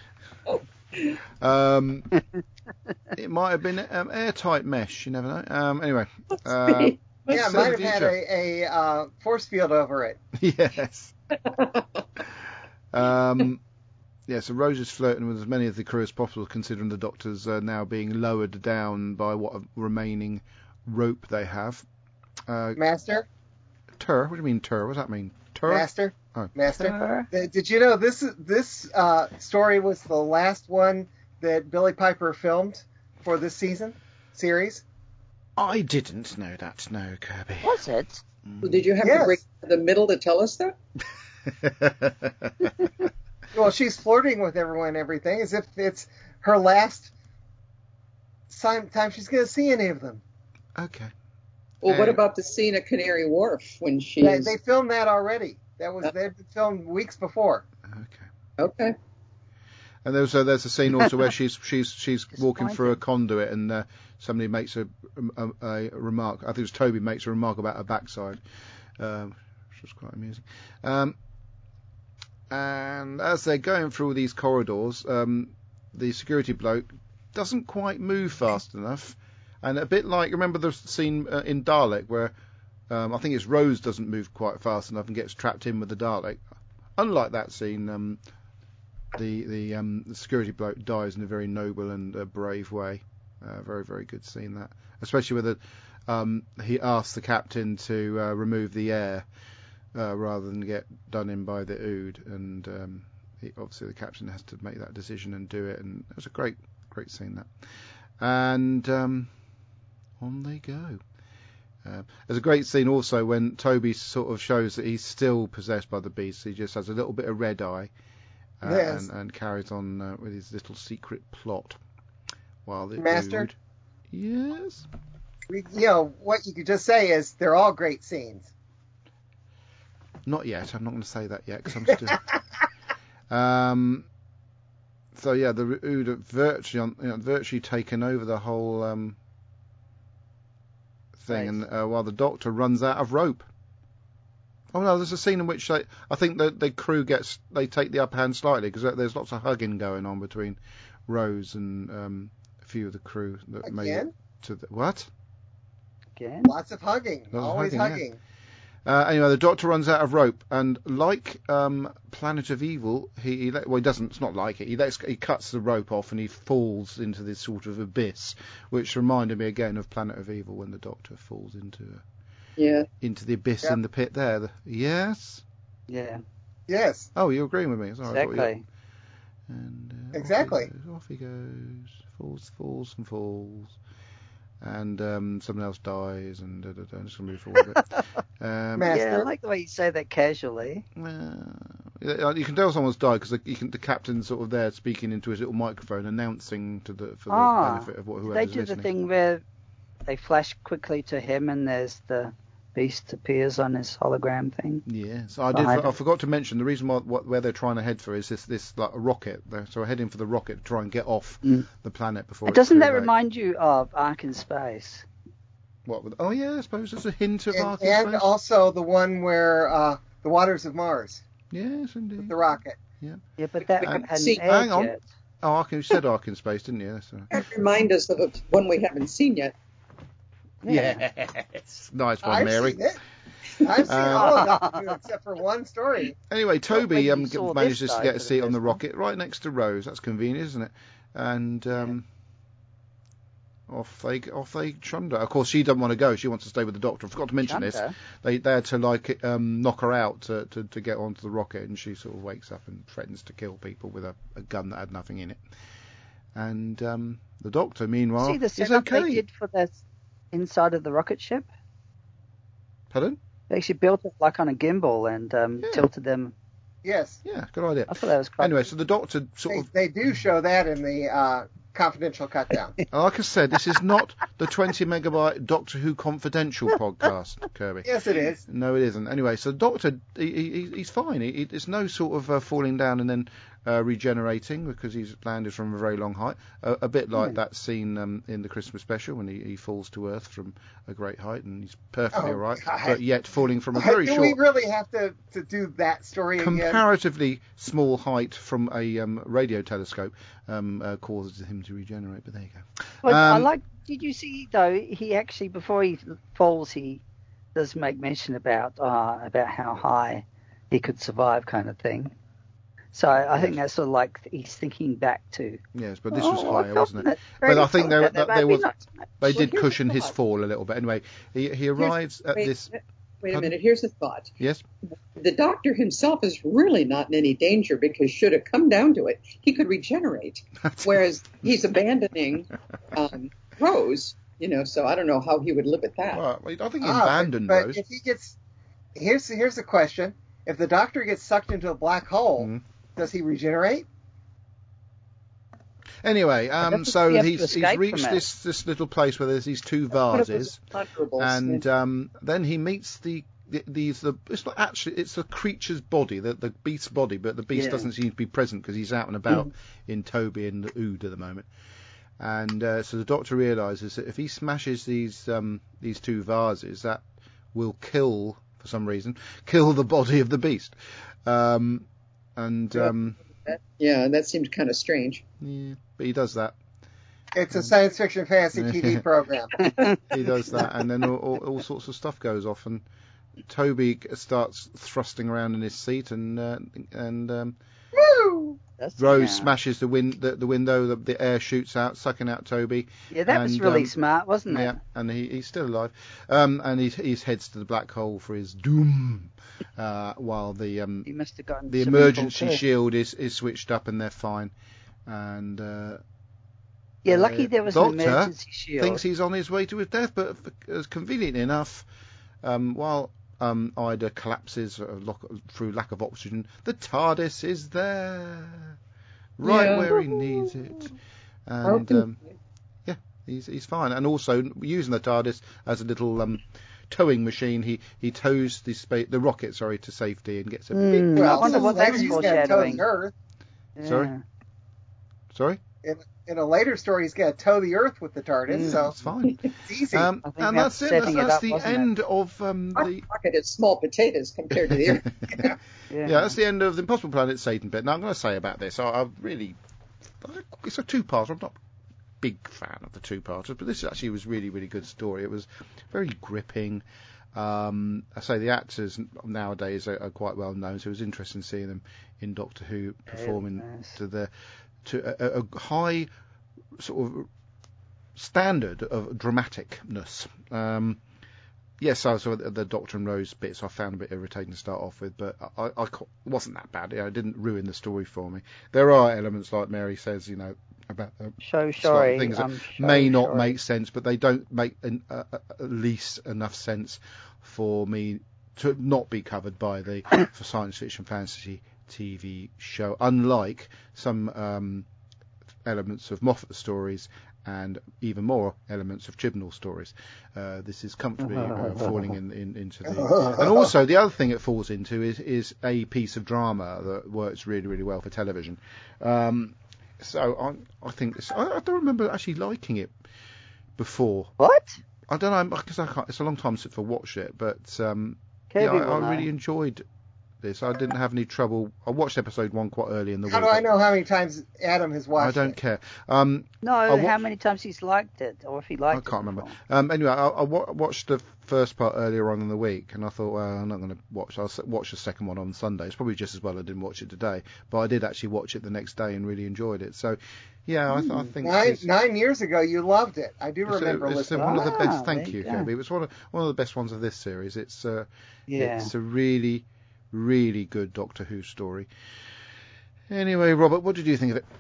Um, it might have been um, airtight mesh. You never know. Um, anyway, uh, Yeah, it set might in have the had future. a, a uh, force field over it. Yes. Um, yeah, so Rose is flirting with as many of the crew as possible, considering the Doctor's uh, now being lowered down by what remaining rope they have. Uh, Master, tur? What do you mean tur? What does that mean? Tur? master, Oh. master. Sure. Th- Did you know this this uh, story was the last one that Billy Piper filmed for this season series? I didn't know that. No, Kirby. Was it? Well, did you have Yes. to break the middle to tell us that? Well, she's flirting with everyone and everything as if it's her last time, time she's going to see any of them. Okay. Well, what Uh, about the scene at Canary Wharf when she They, is... they filmed that already. That was they'd been filmed weeks before. Okay. Okay. And there's a, there's a scene also where she's she's she's walking through a Disappointing. conduit and uh, somebody makes a, a, a remark. I think it was Toby makes a remark about her backside, um, which was quite amusing. Um, and as they're going through these corridors, um, the security bloke doesn't quite move fast enough, and a bit like remember the scene uh, in Dalek where um, I think it's Rose doesn't move quite fast enough and gets trapped in with the Dalek. Unlike that scene. Um, The the, um, the security bloke dies in a very noble and uh, brave way. Uh, very very good scene that, especially with the um, he asks the captain to uh, remove the air uh, rather than get done in by the Ood, and um, he, obviously the captain has to make that decision and do it. And it was a great great scene that. And um, on they go. Uh, there's a great scene also when Toby sort of shows that he's still possessed by the beast. He just has a little bit of red eye. Uh, Yes. and, and carries on uh, with his little secret plot. While the Master? Ood, yes, We, you know what you could just say is they're all great scenes. not yet. I'm not going to say that yet because I'm still. um. So yeah, the Ood have virtually on, you know, virtually taken over the whole um, thing, Nice. and uh, while the Doctor runs out of rope. Oh no, there's a scene in which they, I think the the crew gets they take the upper hand slightly because there's lots of hugging going on between Rose and um, a few of the crew that made Again? it to the what? Again? Lots of hugging. Lots of Always hugging, yeah. hugging. Uh, anyway, the Doctor runs out of rope, and like um, Planet of Evil, he, he let, well, he doesn't. It's not like it. He lets, he cuts the rope off, and he falls into this sort of abyss, which reminded me again of Planet of Evil when the Doctor falls into Yeah. into the abyss Yep. in the pit there. The, yes. Yeah. Yes. Oh, you're agreeing with me. Sorry, I thought you- Exactly. And uh, Exactly. Off he, goes, off he goes, falls, falls, and falls, and um, someone else dies, and da, da, da. I'm just gonna move forward a bit. Um, Master. Yeah, I like the way you say that casually. uh, you can tell someone's died because the, you can, the captain's sort of there speaking into his little microphone, announcing to the for the Ah, benefit of what Did whoever's they do listening. the thing where they flash quickly to him and there's the beast appears on his hologram thing? Yes, I did. Behind I it. forgot to mention the reason why, what, where they're trying to head for is this this like a rocket. They're, so we're heading for the rocket to try and get off Mm. the planet before. It's Doesn't too that late. remind you of Ark in Space? What? With, oh yeah, I suppose there's a hint of And, Ark in and Space. also the one where uh, the waters of Mars, Yes, indeed. the rocket. Yeah, but that And- hadn't See, aired hang on. yet. Oh, Ark, you said Ark in Space, didn't you? That's all right. That remind us of a, one we haven't seen yet. Yes, nice one, I've Mary. seen it. I've seen Um, all of them except for one story. Anyway, when Toby you um, saw manages this to guy get for a the seat on the first rocket right next to Rose. That's convenient, isn't it? And um, off they off they chunder. Of course, she doesn't want to go. She wants to stay with the Doctor. I forgot to mention this. Chunder? They they had to like um, knock her out to, to to get onto the rocket, and she sort of wakes up and threatens to kill people with a, a gun that had nothing in it. And um, the Doctor, meanwhile, See the is setup okay. they did for the inside of the rocket ship? Pardon? They actually built it like on a gimbal and um, Yeah. tilted them. Yes. Yeah, good idea. I thought that was quite. Anyway, so the Doctor sort They, of. they do show that in the uh, confidential cut down. Like I said, this is not the twenty megabyte Doctor Who Confidential podcast, Kirby. Yes, it is. No, it isn't. Anyway, so the Doctor, he, he, he's fine. He, he, it's no sort of uh, falling down and then uh, regenerating because he's landed from a very long height. Uh, a bit like Hmm. that scene um, in the Christmas special when he, he falls to Earth from a great height and he's perfectly Oh, all right, God. but yet falling from a very do short, we really have to, to do that story again? comparatively small height from a um, radio telescope um, uh, causes him to regenerate. But there you go. Well, I Um, like. Did you see though? He actually before he falls, he does make mention about uh, about how high he could survive, kind of thing. So I, I think Yes. that's sort of like he's thinking back to. Yes, but this was "Oh, I higher, felt wasn't it? that But very I think there, felt there, that there maybe was. not- They Well, did here's cushion the his thought. fall a little bit. Anyway, he, he arrives at wait, this. Wait a Pardon? minute. Here's the thought. Yes. The Doctor himself is really not in any danger because should it come down to it, he could regenerate. Whereas he's abandoning um, Rose, you know, so I don't know how he would live with that. Well, I think he Ah, abandoned but, but Rose. if he gets, here's here's the question: if the Doctor gets sucked into a black hole, Mhm. does he regenerate? Anyway, um, doesn't so he have to he's, he's escape reached from it? this, this little place where there's these two But it was vases, imponderables, and yeah. um, then he meets the. the These the it's not actually it's the creature's body, the the beast's body, but the beast Yeah. doesn't seem to be present because he's out and about in Toby and the Ood at the moment. And uh, so the Doctor realises that if he smashes these um, these two vases, that will kill for some reason kill the body of the beast. Um, and Yeah. um, That- yeah, that seems kind of strange. yeah, but he does that. It's a science fiction fantasy T V program. He does that, and then all, all, all sorts of stuff goes off, and Toby starts thrusting around in his seat, and uh, and um, Woo! That's- Rose yeah. smashes the, win- the, the window, the, the air shoots out, sucking out Toby. Yeah, that was and, really um, smart, wasn't it? Yeah, and he, he's still alive. Um, and he, he heads to the black hole for his doom, uh, while the um, He must have gotten the swimming pool emergency too. shield is, is switched up, and they're fine. And uh, Yeah, lucky uh, there was an Doctor emergency shield. thinks he's on his way to his death, but as convenient enough, um, while um, Ida collapses uh, lock, through lack of oxygen, the TARDIS is there, right Yeah. where he needs it, How and can- um, yeah, he's he's fine. And also using the TARDIS as a little um, towing machine, he he tows the spa- the rocket, sorry, to safety and gets a big. Mm, Well, I wonder what later that's he's got to tow foreshadowing. the Earth. Yeah. Sorry? Sorry, In, in a later story, he's got to tow the Earth with the TARDIS, Mm. so it's fine. it's easy. Um, I think and that's that's it. That's, setting it that's up, the wasn't it? end of um, Our the. pocket is small potatoes compared to the Earth. Yeah. Yeah, that's the end of the Impossible Planet Satan bit. Now I'm going to say about this, I, I really, it's a two-parter. I'm not a big fan of the two-parters, but this actually was really, really good story. It was very gripping. Um, I say the actors nowadays are, are quite well known, so it was interesting seeing them in Doctor Who performing nice. to the to a, a high sort of standard of dramaticness. Um, yes, so, so the Doctor and Rose bits I found a bit irritating to start off with, but I, I, I it wasn't that bad. It didn't ruin the story for me. There are elements, like Mary says, you know, about uh, So sorry, things that I'm so may not sorry. make sense, but they don't make an, uh, at least enough sense for me to not be covered by the for science fiction fantasy T V show. Unlike some um, elements of Moffat stories and even more elements of Chibnall stories, uh, this is comfortably uh, falling in, in, into the. And also the other thing it falls into is is a piece of drama that works really really well for television. Um, So I, I think this. I, I don't remember actually liking it before. What? I don't know because I can't. It's a long time since I watched it, but um, Kirby yeah, I, will I know. really enjoyed this. I didn't have any trouble. I watched episode one quite early in the How week. do I know how many times Adam has watched I don't it? care. Um, No, I how watched- many times he's liked it, or if he I liked can't it. remember. before. Um, anyway, I, I wa- watched the first part earlier on in the week, and I thought, well, I'm not going to watch. I'll s- watch the second one on Sunday. It's probably just as well I didn't watch it today, but I did actually watch it the next day and really enjoyed it. So, yeah, I, th- I think Nine, this- nine years ago, you loved it. I do It's, a, remember it's a, listening. one of the Ah, best. Thank there you, you go. Kirby. It was one of one of the best ones of this series. It's uh, Yeah. it's a really, really good Doctor Who story. Anyway, Robert, what did you think of it?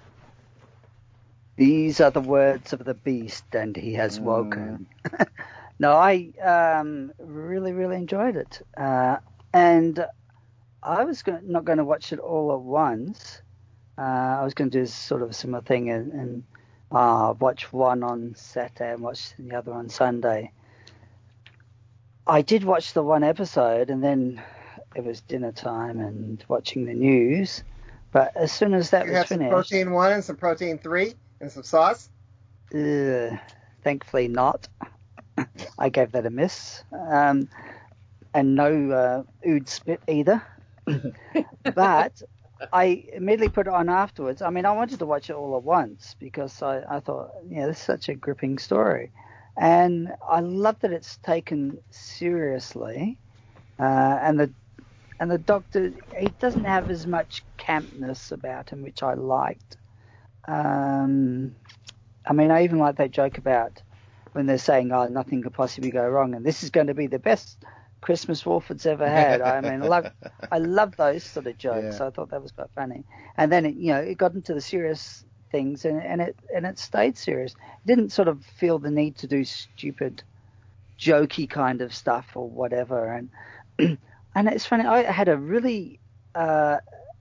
These are the words of the beast, and he has woken. No, I um, really, really enjoyed it. Uh, and I was go- not going to watch it all at once. Uh, I was going to do sort of a similar thing and, and uh, watch one on Saturday and watch the other on Sunday. I did watch the one episode, and then it was dinner time and watching the news. But as soon as that You was have some finished, protein one and some protein three and some sauce. uh, thankfully not. I gave that a miss. Um, and no uh, ood spit either. But I immediately put it on afterwards. I mean, I wanted to watch it all at once because I, I thought, yeah, this is such a gripping story. And I love that it's taken seriously. Uh, and the and the Doctor, he doesn't have as much campness about him, which I liked. Um, I mean, I even like that joke about when they're saying, oh, nothing could possibly go wrong, and this is going to be the best Christmas Wolford's ever had. I mean, I love, I love those sort of jokes. Yeah. I thought that was quite funny. And then, it, you know, it got into the serious things, and, and it and it stayed serious. It didn't sort of feel the need to do stupid, jokey kind of stuff or whatever. And and it's funny. I had a really, uh,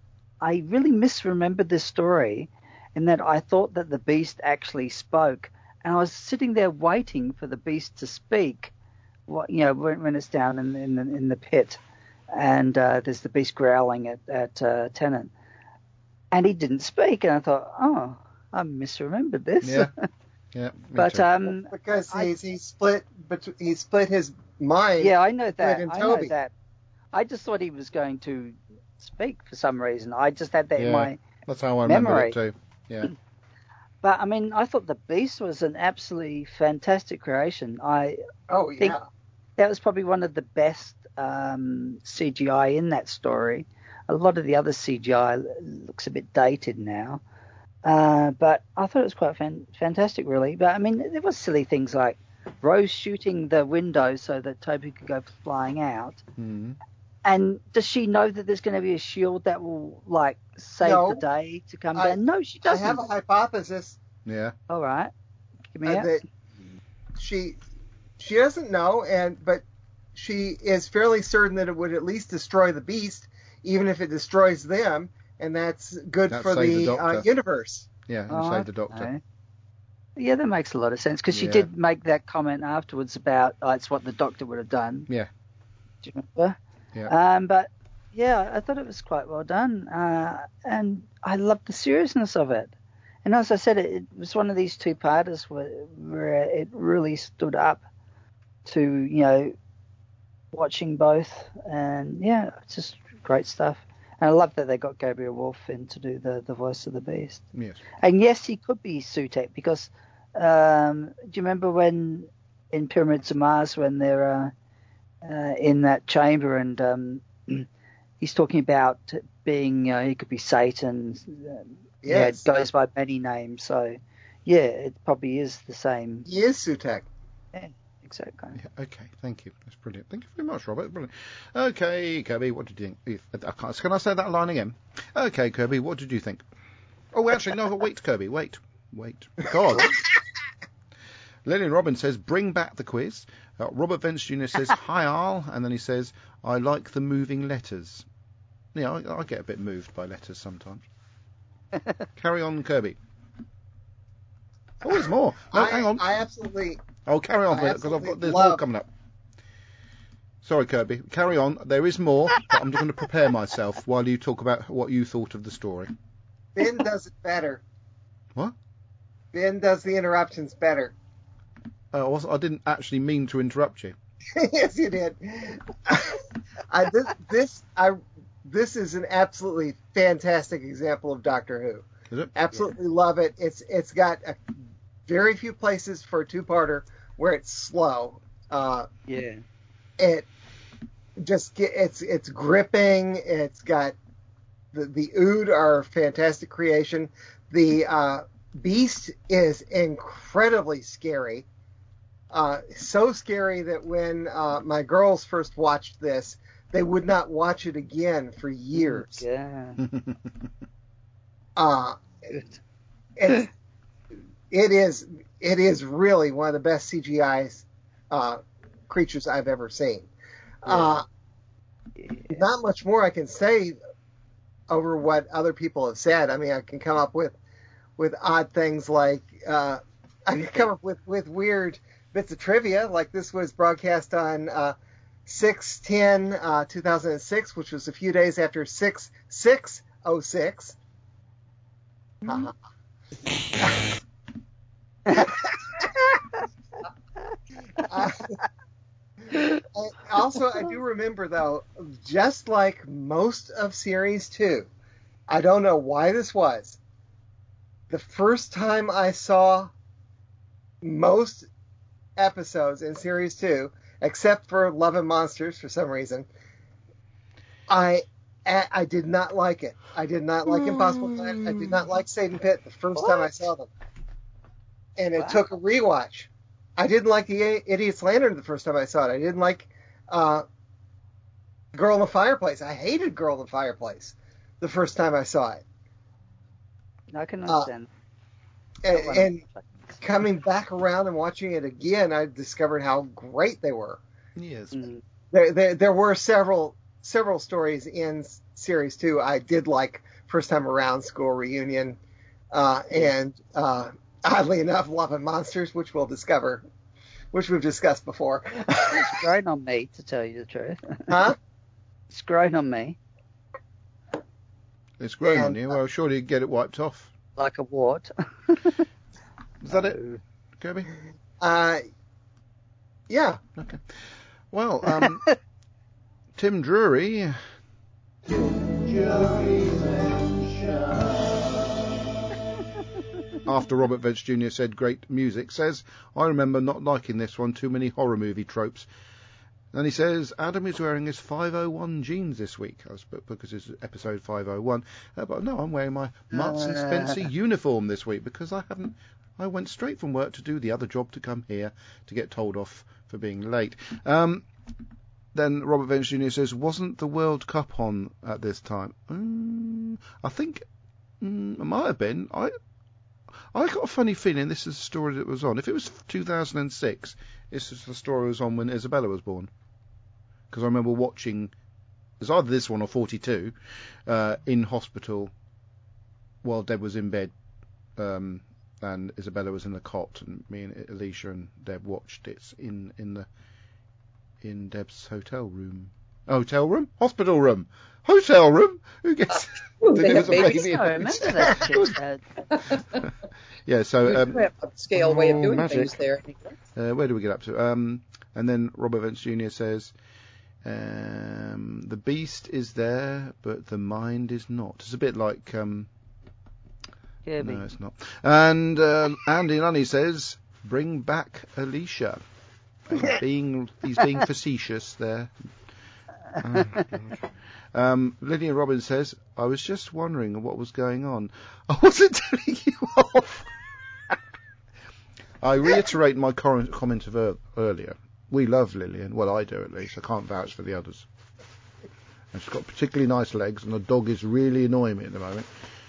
I really misremembered this story, in that I thought that the Beast actually spoke. And I was sitting there waiting for the Beast to speak, what you know, when, when it's down in, in, the, in the pit, and uh, there's the Beast growling at, at uh, Tennant. And he didn't speak, and I thought, oh, I misremembered this. Yeah, yeah. me But too. um, Because I- he's he split bet- he split his mind. yeah, I know that. and I know Toby. that. I just thought he was going to speak for some reason. I just had that in Yeah. my That's how I remember memory. it too. Yeah. But I mean, I thought the Beast was an absolutely fantastic creation. I Oh think yeah. that was probably one of the best um, C G I in that story. A lot of the other C G I looks a bit dated now, uh, but I thought it was quite fan- fantastic, really. But I mean, there was silly things like Rose shooting the window so that Toby could go flying out. Mm. And does she know that there's going to be a shield that will like save No. the day to come I- down? No, she I doesn't. have a hypothesis Yeah. All right, give me uh, out. that she she doesn't know, and but she is fairly certain that it would at least destroy the Beast, even if it destroys them, and that's good That for saved the the uh, Doctor. universe. Yeah. And Oh, save the Doctor. okay. Yeah, that makes a lot of sense because she Yeah. did make that comment afterwards about oh, it's what the Doctor would have done. Yeah. Do you remember? Yeah. Um, but yeah, I thought it was quite well done, uh, and I loved the seriousness of it. And as I said, it, it was one of these two-parters where, where it really stood up to, you know, watching both, and yeah, it's just great stuff. And I love that they got Gabriel Wolf in to do the, the voice of the Beast. Yes. And yes, he could be Sutekh because um, do you remember when in Pyramids of Mars when they're uh, uh, in that chamber and um, he's talking about being, you know, he could be Satan. Um, Yes. Yeah, it goes by many names. So, yeah, it probably is the same. He is Sutekh. Yeah, exactly. Yeah, okay, thank you. That's brilliant. Thank you very much, Robert. Brilliant. Okay, Kirby, what did you think? If, I can't, can I say that line again? Okay, Kirby, what did you think? Oh, actually, no, wait, Kirby, wait. Wait. Because Lillian Robbins says, bring back the quiz. Uh, Robert Vance Junior says, hi, Al. And then he says, I like the moving letters. Yeah, I, I get a bit moved by letters sometimes. Carry on, Kirby. Oh, there's more. No, I, hang on. I absolutely. Oh, carry on, I because I've got absolutely there's love- more coming up. Sorry, Kirby. Carry on. There is more, but I'm just going to prepare myself while you talk about what you thought of the story. Ben does it better. What? Ben does the interruptions better. Uh, I, wasn't, I didn't actually mean to interrupt you. Yes, you did. I, this, this, I, this is an absolutely fantastic example of Doctor Who. Is it? Absolutely love it. It's it's got a, very few places for a two-parter where it's slow. Uh, Yeah. it just get, it's it's gripping. It's got the the Ood are a fantastic creation. The uh, Beast is incredibly scary. Uh, so scary that when uh, my girls first watched this, they would not watch it again for years. Yeah. Uh, it's, it is it is really one of the best C G I uh, creatures I've ever seen. Uh, Yeah. not much more I can say over what other people have said. I mean, I can come up with with odd things like uh, I can come up with, with weird bits of trivia, like this was broadcast on uh, six ten uh, two thousand six, which was a few days after six six oh six. Uh, also, I do remember, though, just like most of Series two, I don't know why this was, the first time I saw most episodes in Series two, except for Love and Monsters for some reason, I I did not like it. I did not like Impossible Planet. I did not like Satan Pit the first What? time I saw them. And it Wow. took a rewatch. I didn't like the Idiot's Lantern the first time I saw it. I didn't like uh, Girl in the Fireplace. I hated Girl in the Fireplace the first time I saw it. I can Uh, understand. And, and coming back around and watching it again, I discovered how great they were. Yes. Mm. There, there, there were several several stories in Series two I did like first time around, School Reunion, uh, and uh, oddly enough, Love and Monsters, which we'll discover, which we've discussed before. It's grown on me, to tell you the truth. Huh? It's grown on me It's grown And, on you. Well, surely you get it wiped off. like a wart. Is that it, Kirby? Uh, yeah. Okay. Well, um, Tim Drury. After Robert Vance Junior said great music, says, I remember not liking this one, too many horror movie tropes. Then he says, Adam is wearing his five oh one jeans this week. I was, because it's episode five oh one. Uh, but no, I'm wearing my Marks and Spencer Uh. uniform this week because I haven't. I went straight from work to do the other job to come here to get told off for being late. Um, then Robert Vance Junior says, wasn't the World Cup on at this time? Um, I think um, it might have been. I I got a funny feeling this is the story that was on. If it was two thousand six, this is the story that was on when Isabella was born. Because I remember watching, it was either this one or forty-two, uh, in hospital while Deb was in bed, um, and Isabella was in the cot, and me and Alicia and Deb watched it in, in the in Deb's hotel room. Hotel room? Hospital room! Hotel room? Who gets... Ooh, to they do have as a babies. baby? I remember that shit. Uh, Yeah, so... Um, We have a scale way of oh, doing magic. things there. Uh, where do we get up to? Um, and then Robert Vance Junior says, Um, the beast is there, but the mind is not. It's a bit like... Um, Kirby. no, it's not. And uh, Andy Lunny says, bring back Alicia. being He's being facetious there. Oh, um, Lillian Robbins says, I was just wondering what was going on. I wasn't telling you off. I reiterate my cor- comment of er- earlier. We love Lillian. Well, I do at least. I can't vouch for the others. And she's got particularly nice legs, and the dog is really annoying me at the moment.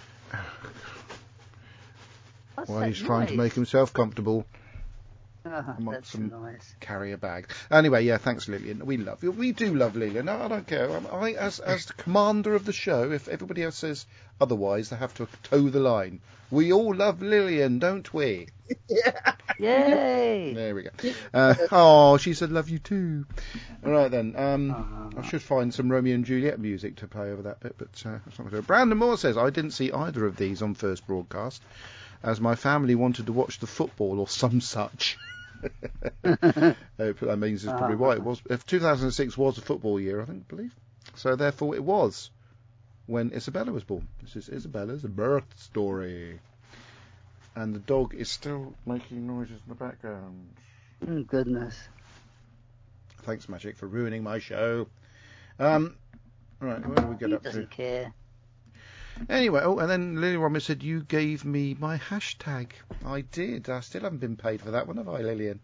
What's While that he's trying to noise? make himself comfortable Oh, amongst that's some nice. carrier bag. Anyway, yeah, thanks, Lillian. We love you. We do love Lillian. No, I don't care. I, as as the commander of the show, if everybody else says otherwise, they have to toe the line. We all love Lillian, don't we? Yeah. Yay! There we go. Uh, oh, she said love you too. All right then. Um, Oh. I should find some Romeo and Juliet music to play over that bit, but uh, that's not going to do. Brandon Moore says, I didn't see either of these on first broadcast, as my family wanted to watch the football or some such. uh, that means it's probably why it was. If two thousand six was a football year, I think, believe. So therefore it was when Isabella was born. This is Isabella's birth story. And the dog is still making noises in the background. Oh, goodness. Thanks, Magic, for ruining my show. Um, right, where do we get He up to? doesn't care. Anyway, oh, and then Lily Romer said, you gave me my hashtag. I did. I still haven't been paid for that one, have I, Lillian?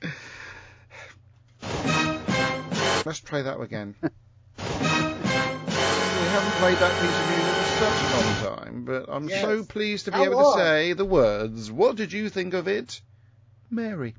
Let's try that again. We haven't played that piece of music for such a long time, but I'm Yes. so pleased to be How able long? to say the words. What did you think of it, Mary?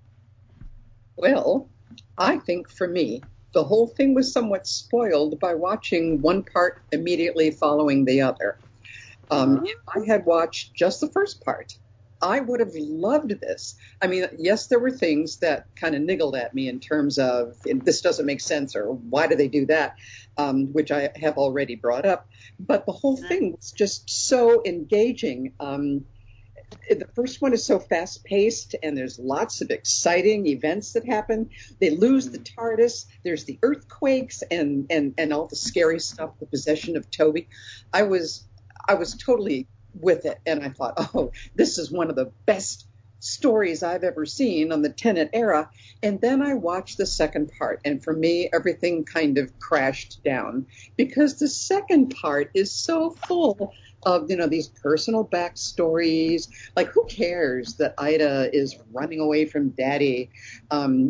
Well, I think for me, the whole thing was somewhat spoiled by watching one part immediately following the other. Um, Uh-huh. If I had watched just the first part, I would have loved this. I mean, yes, there were things that kind of niggled at me in terms of this doesn't make sense or why do they do that, um, which I have already brought up. But the whole thing was just so engaging. Um, the first one is so fast paced and there's lots of exciting events that happen. They lose the TARDIS. There's the earthquakes and, and, and all the scary stuff, the possession of Toby. I was, I was totally with it. And I thought, oh, this is one of the best stories I've ever seen on the Tennant era. And then I watched the second part. And for me, everything kind of crashed down because the second part is so full of, you know, these personal backstories. Like, who cares that Ida is running away from Daddy? Um,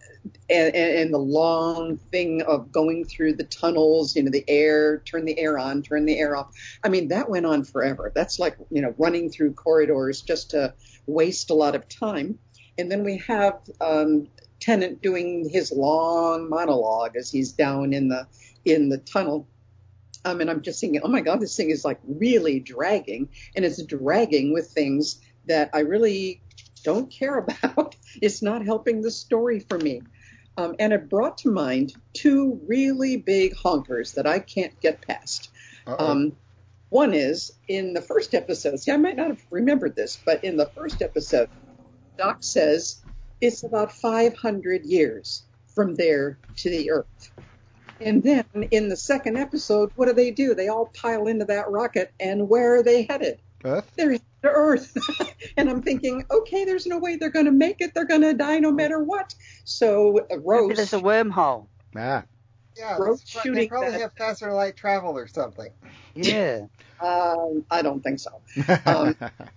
and, and, and the long thing of going through the tunnels, you know, the air, turn the air on, turn the air off. I mean, that went on forever. That's like, you know, running through corridors just to waste a lot of time. And then we have um, Tennant doing his long monologue as he's down in the in the tunnel. Um, and I'm just thinking, oh my God, this thing is like really dragging, and it's dragging with things that I really don't care about. It's not helping the story for me. Um, and it brought to mind two really big honkers that I can't get past. Um, one is in the first episode. See, I might not have remembered this, but in the first episode, Doc says it's about five hundred years from there to the Earth. And then in the second episode, what do they do? They all pile into that rocket, and where are they headed? Earth? They're headed to Earth. And I'm thinking, okay, there's no way they're going to make it. They're going to die no matter what. So uh, Maybe Rose, there's a wormhole. Ah. Yeah, Rose that's right. shooting They probably that- have faster light travel or something. Yeah. um, I don't think so. Um,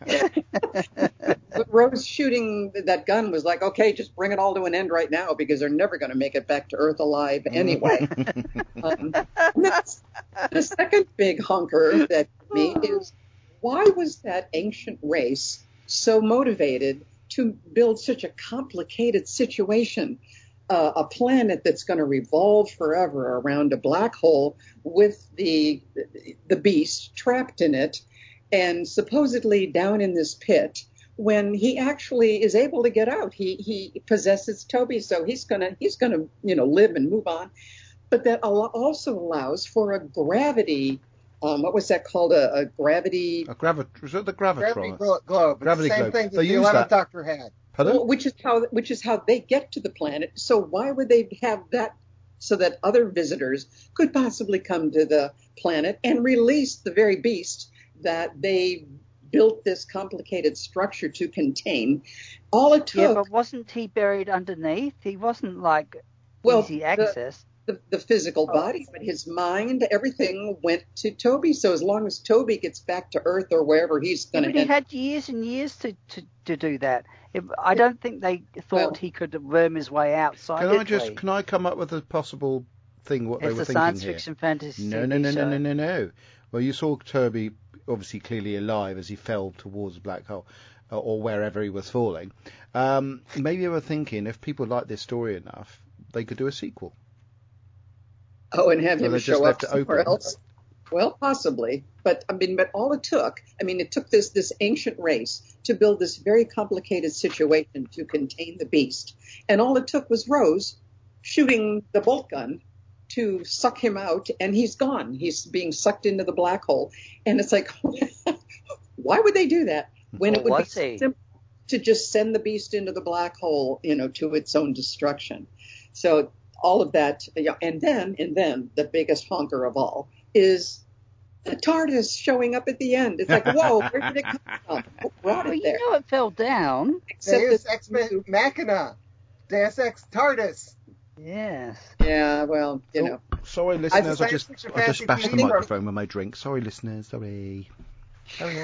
But Rose shooting that gun was like, okay, just bring it all to an end right now because they're never going to make it back to Earth alive anyway. um, that's, the second big honker that hit me is why was that ancient race so motivated to build such a complicated situation? Uh, a planet that's going to revolve forever around a black hole with the the beast trapped in it and supposedly down in this pit when he actually is able to get out. He he possesses Toby, so he's gonna he's gonna you know live and move on. But that al- also allows for a gravity. Um, what was that called? A, a gravity, A gravi- was it the Gravity gravitron? glo- globe. It's Gravity the same globe. thing that They the use eleventh that. Doctor had. Pardon? well, which is how which is how they get to the planet. So why would they have that so that other visitors could possibly come to the planet and release the very beast that they built this complicated structure to contain. All it took... Yeah, but wasn't he buried underneath? He wasn't, like, well, easy access. The, the, the physical oh. body, but his mind, everything went to Toby. So as long as Toby gets back to Earth or wherever he's going to... But he had years and years to, to, to do that. It, I don't think they thought well, he could worm his way outside. Can I just, can I come up with a possible thing, what it's they were thinking science here? Fiction fantasy No, no, no, no, no, no, no. Well, you saw Toby obviously clearly alive as he fell towards the black hole, uh, or wherever he was falling. Um, maybe they were thinking, if people like this story enough, they could do a sequel. Oh, and have so him they show just left up it somewhere open. else. Well, possibly, but I mean, but all it took, I mean, it took this this ancient race to build this very complicated situation to contain the beast, and all it took was Rose shooting the bolt gun to suck him out, and he's gone. He's being sucked into the black hole, and it's like, why would they do that when or it would was be he? simple to just send the beast into the black hole, you know, to its own destruction? So all of that, yeah, and then and then the biggest honker of all is the TARDIS showing up at the end. It's like, whoa, where did it come from? Who brought Well, it you there? know it fell down. Except Deus that- Ex Machina, Deus Ex TARDIS. Yes. Yeah, well, you know. Oh, sorry, listeners, I, I just just I just bashed the fancy microphone with my drink. Sorry, listeners, sorry. Carry on.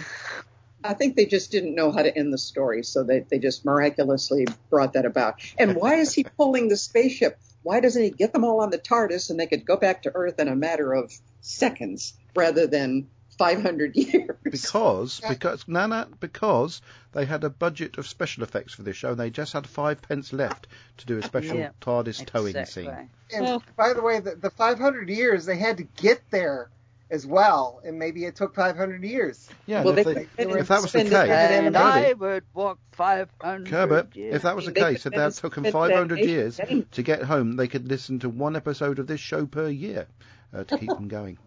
I think they just didn't know how to end the story, so they, they just miraculously brought that about. And why is he pulling the spaceship? Why doesn't he get them all on the TARDIS and they could go back to Earth in a matter of seconds rather than five hundred years? Because, because, no, no, because they had a budget of special effects for this show and they just had five pence left to do a special Yeah, TARDIS towing exactly. scene. And Oh. by the way, the, the five hundred years, they had to get there as well, and maybe it took five hundred years. Yeah, Well, and if, they- they, they if that was the spend it- case, and And Kirby. I would walk five hundred Kerbert, years. if that was the They case, could if that then took them spend five hundred that years eight- to get home, they could listen to one episode of this show per year uh, to keep them going.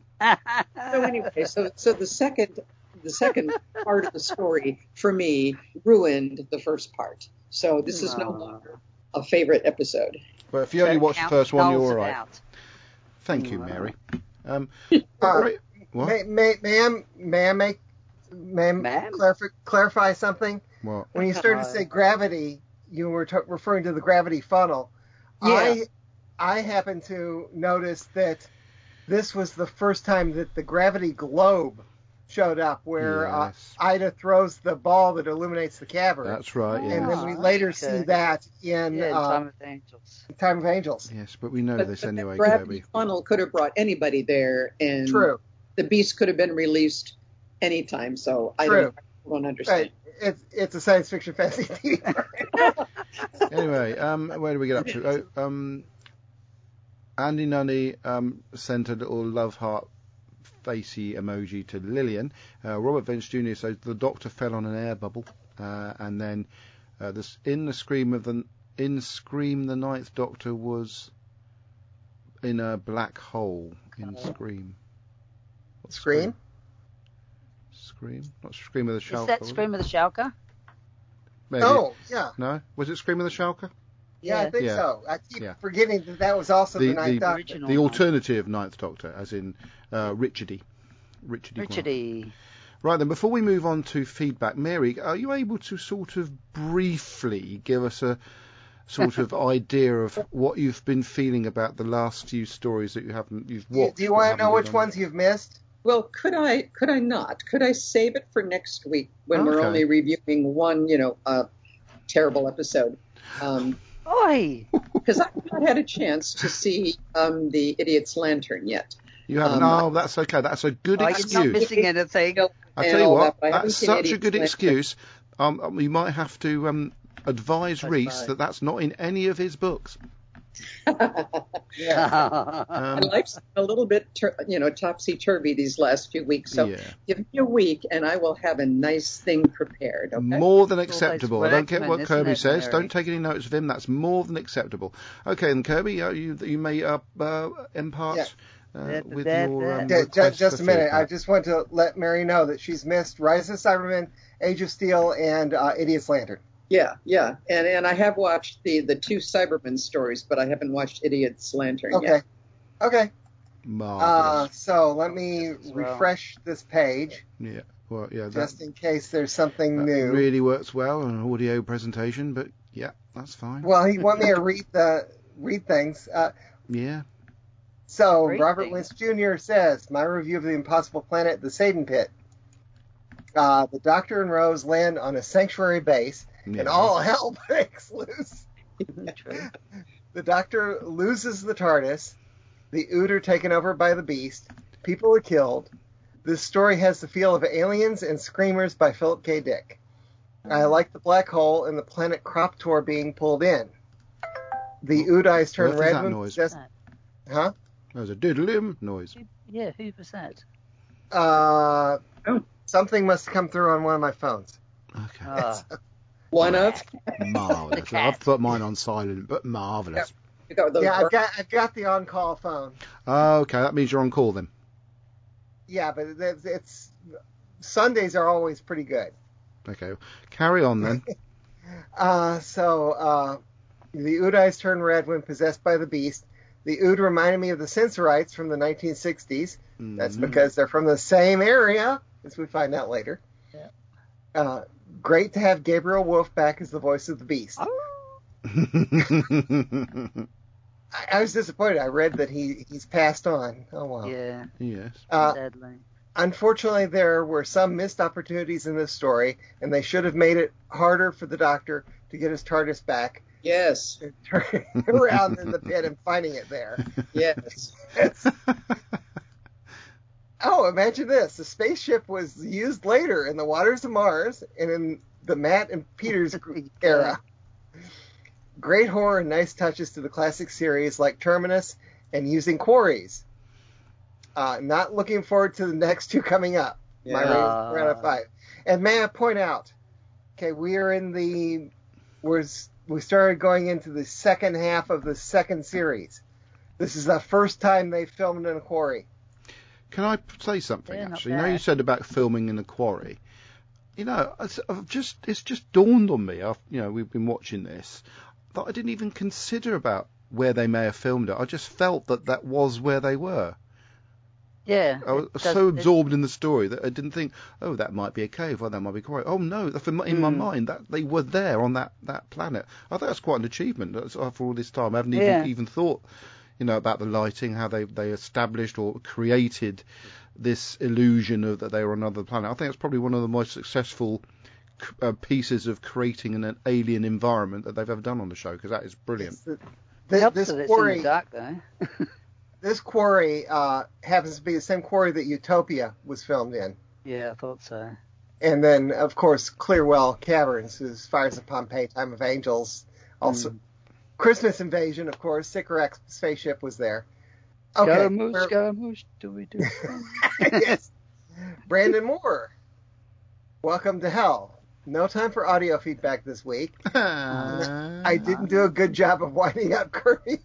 So anyway, so so the second the second part of the story for me ruined the first part. So this is no Aw. longer a favorite episode. But if you only So watched the count first one, you're Knowles all right. out. Thank you, Wow. Mary. Um, Uh, right. What? May, may, may, I, may I make may I Ma'am? clarify, clarify something? What? When you started to say gravity, you were t- referring to the gravity funnel. Yeah. I I happen to notice that this was the first time that the gravity globe showed up, where Yes. uh, Ida throws the ball that illuminates the cavern. That's right, and yes. then we Ah, later okay. see that in, Yeah, in uh, Time of the Angels. Time of Angels. Yes, but we know But, this but anyway, the gravity Kirby. funnel could have brought anybody there, and True. the beast could have been released anytime. So I True. don't, I don't understand. Right. It's it's a science fiction fantasy T V. Anyway, um, where do we get up to? Oh, um, Andy Nunny um, sent a little love heart facey emoji to Lillian. Uh, Robert Vince Junior says the Doctor fell on an air bubble, uh, and then uh, this in the scream of the in Scream the Ninth Doctor was in a black hole in Scream. What's Scream? Scream? Not Scream of the Is Shalka. that was it? Scream of the Shalka? Maybe. Oh, yeah. No? Was it Scream of the Shalka? Yeah, I think Yeah. so. I keep Yeah. forgetting that that was also the, The- Ninth the- Doctor. Original The one. alternative Ninth Doctor, as in uh, Richardy. Richardy. Grant. Richardy. Right then, before we move on to feedback, Mary, are you able to sort of briefly give us a sort of idea of what you've been feeling about the last few stories that you haven't you've Do you, watched? do you but want to haven't know been which on? ones you've missed? Well, could I could I not? Could I save it for next week when we're Okay. only reviewing one, you know, uh, terrible episode? Um, Oi! because I've not had a chance to see um, the Idiot's Lantern yet. You haven't? um, oh, that's okay. That's a good Oh, you're not excuse. missing anything. I and tell you all what, that, but I haven't that's seen such a Idiot's good Lantern. excuse. Um, um, you might have to um, advise That's Reese right. that that's not in any of his books. Yeah. My Um, life's a little bit, tur- you know, topsy-turvy these last few weeks. So yeah. give me a week, and I will have a nice thing prepared. Okay? More than It's always acceptable. I don't care workman, what isn't Kirby it, says. Mary? Don't take any notice of him. That's more than acceptable. Okay, and Kirby, uh, you you may uh, uh, impart Yeah. uh, That- with that- your um, that- Ju- ju- request just for a minute. I feedback. just want to let Mary know that she's missed Rise of the Cybermen, Age of Steel, and uh, Idiot's Lantern. Yeah, yeah. And and I have watched the, the two Cybermen stories, but I haven't watched Idiot's Lantern Okay. yet. Okay. Marvelous. Uh, so let me As well. refresh this page yeah. Well, yeah. That, just in case there's something that new. really works well on an audio presentation, but yeah, that's fine. Well, he want me to read the read things. Uh, yeah. so Read Robert things. Lynch Junior says, my review of the Impossible Planet, the Satan Pit. Uh, the Doctor and Rose land on a sanctuary base, Yeah. and all hell breaks loose. True. The Doctor loses the TARDIS. The Ood are taken over by the Beast. People are killed. This story has the feel of Aliens and Screamers by Philip K. Dick. I like the black hole and the planet Crop Tour being pulled in. The Ood eyes turn What is red that when noise? possessed. Huh? There's a diddle-im noise. Yeah, who was that? Uh, Oh. something must have come through on one of my phones. Okay. Ah, One of? Marvelous. I've put mine on silent, but marvelous. You got those Yeah, I've bur- got I've got the on-call phone. Okay, that means you're on call then. Yeah, but it's, it's Sundays are always pretty good. Okay, carry on then. Uh, so uh, the Ood eyes turn red when possessed by the Beast. The Ood reminded me of the Sensorites from the nineteen sixties. That's Mhm. because they're from the same area, as we find out later. Yeah. Uh, great to have Gabriel Wolf back as the voice of the Beast. I, I was disappointed. I read that he, he's passed on. Oh, wow. yeah, yes. Uh, sadly. Unfortunately, there were some missed opportunities in this story, and they should have made it harder for the Doctor to get his TARDIS back Yes, and turn around in the pit and finding it there. yes. It's, oh, imagine this. The spaceship was used later in the waters of Mars and in the Matt and Peters era. Great horror and nice touches to the classic series like Terminus and using quarries. Uh, not looking forward to the next two coming up. My Yeah. rating is four out of five. And may I point out, okay, we are in the, we're, we started going into the second half of the second series. This is the first time they filmed in a quarry. Can I say something, Yeah, not actually? You know, you bad. said about filming in a quarry. You know, it's, I've just it's just dawned on me, I've, you know, we've been watching this, that I didn't even consider about where they may have filmed it. I just felt that that was where they were. Yeah. I was it does- so it- absorbed in the story that I didn't think, oh, that might be a cave, or that might be a quarry. Oh, no, that's in my, in my Mm. mind, that they were there on that, that planet. I think that's quite an achievement. That's, after all this time, I haven't even, Yeah. even thought, you know, about the lighting, how they, they established or created this illusion of that they were on another planet. I think that's probably one of the most successful uh, pieces of creating an, an alien environment that they've ever done on the show, because that is brilliant. It's the- it thi- helps this that it's in quarry, the dark, though. this quarry uh, happens to be the same quarry that Utopia was filmed in. Yeah, I thought so. And then, of course, Clearwell Caverns, whose Fires of Pompeii, Time of Angels, also Mm. Christmas Invasion, of course, Sycorax spaceship was there. Okay. Scaramouche, we're- Scaramouche, do we do? yes. Brandon Moore, welcome to hell. No time for audio feedback this week. I didn't do a good job of winding up Kirby.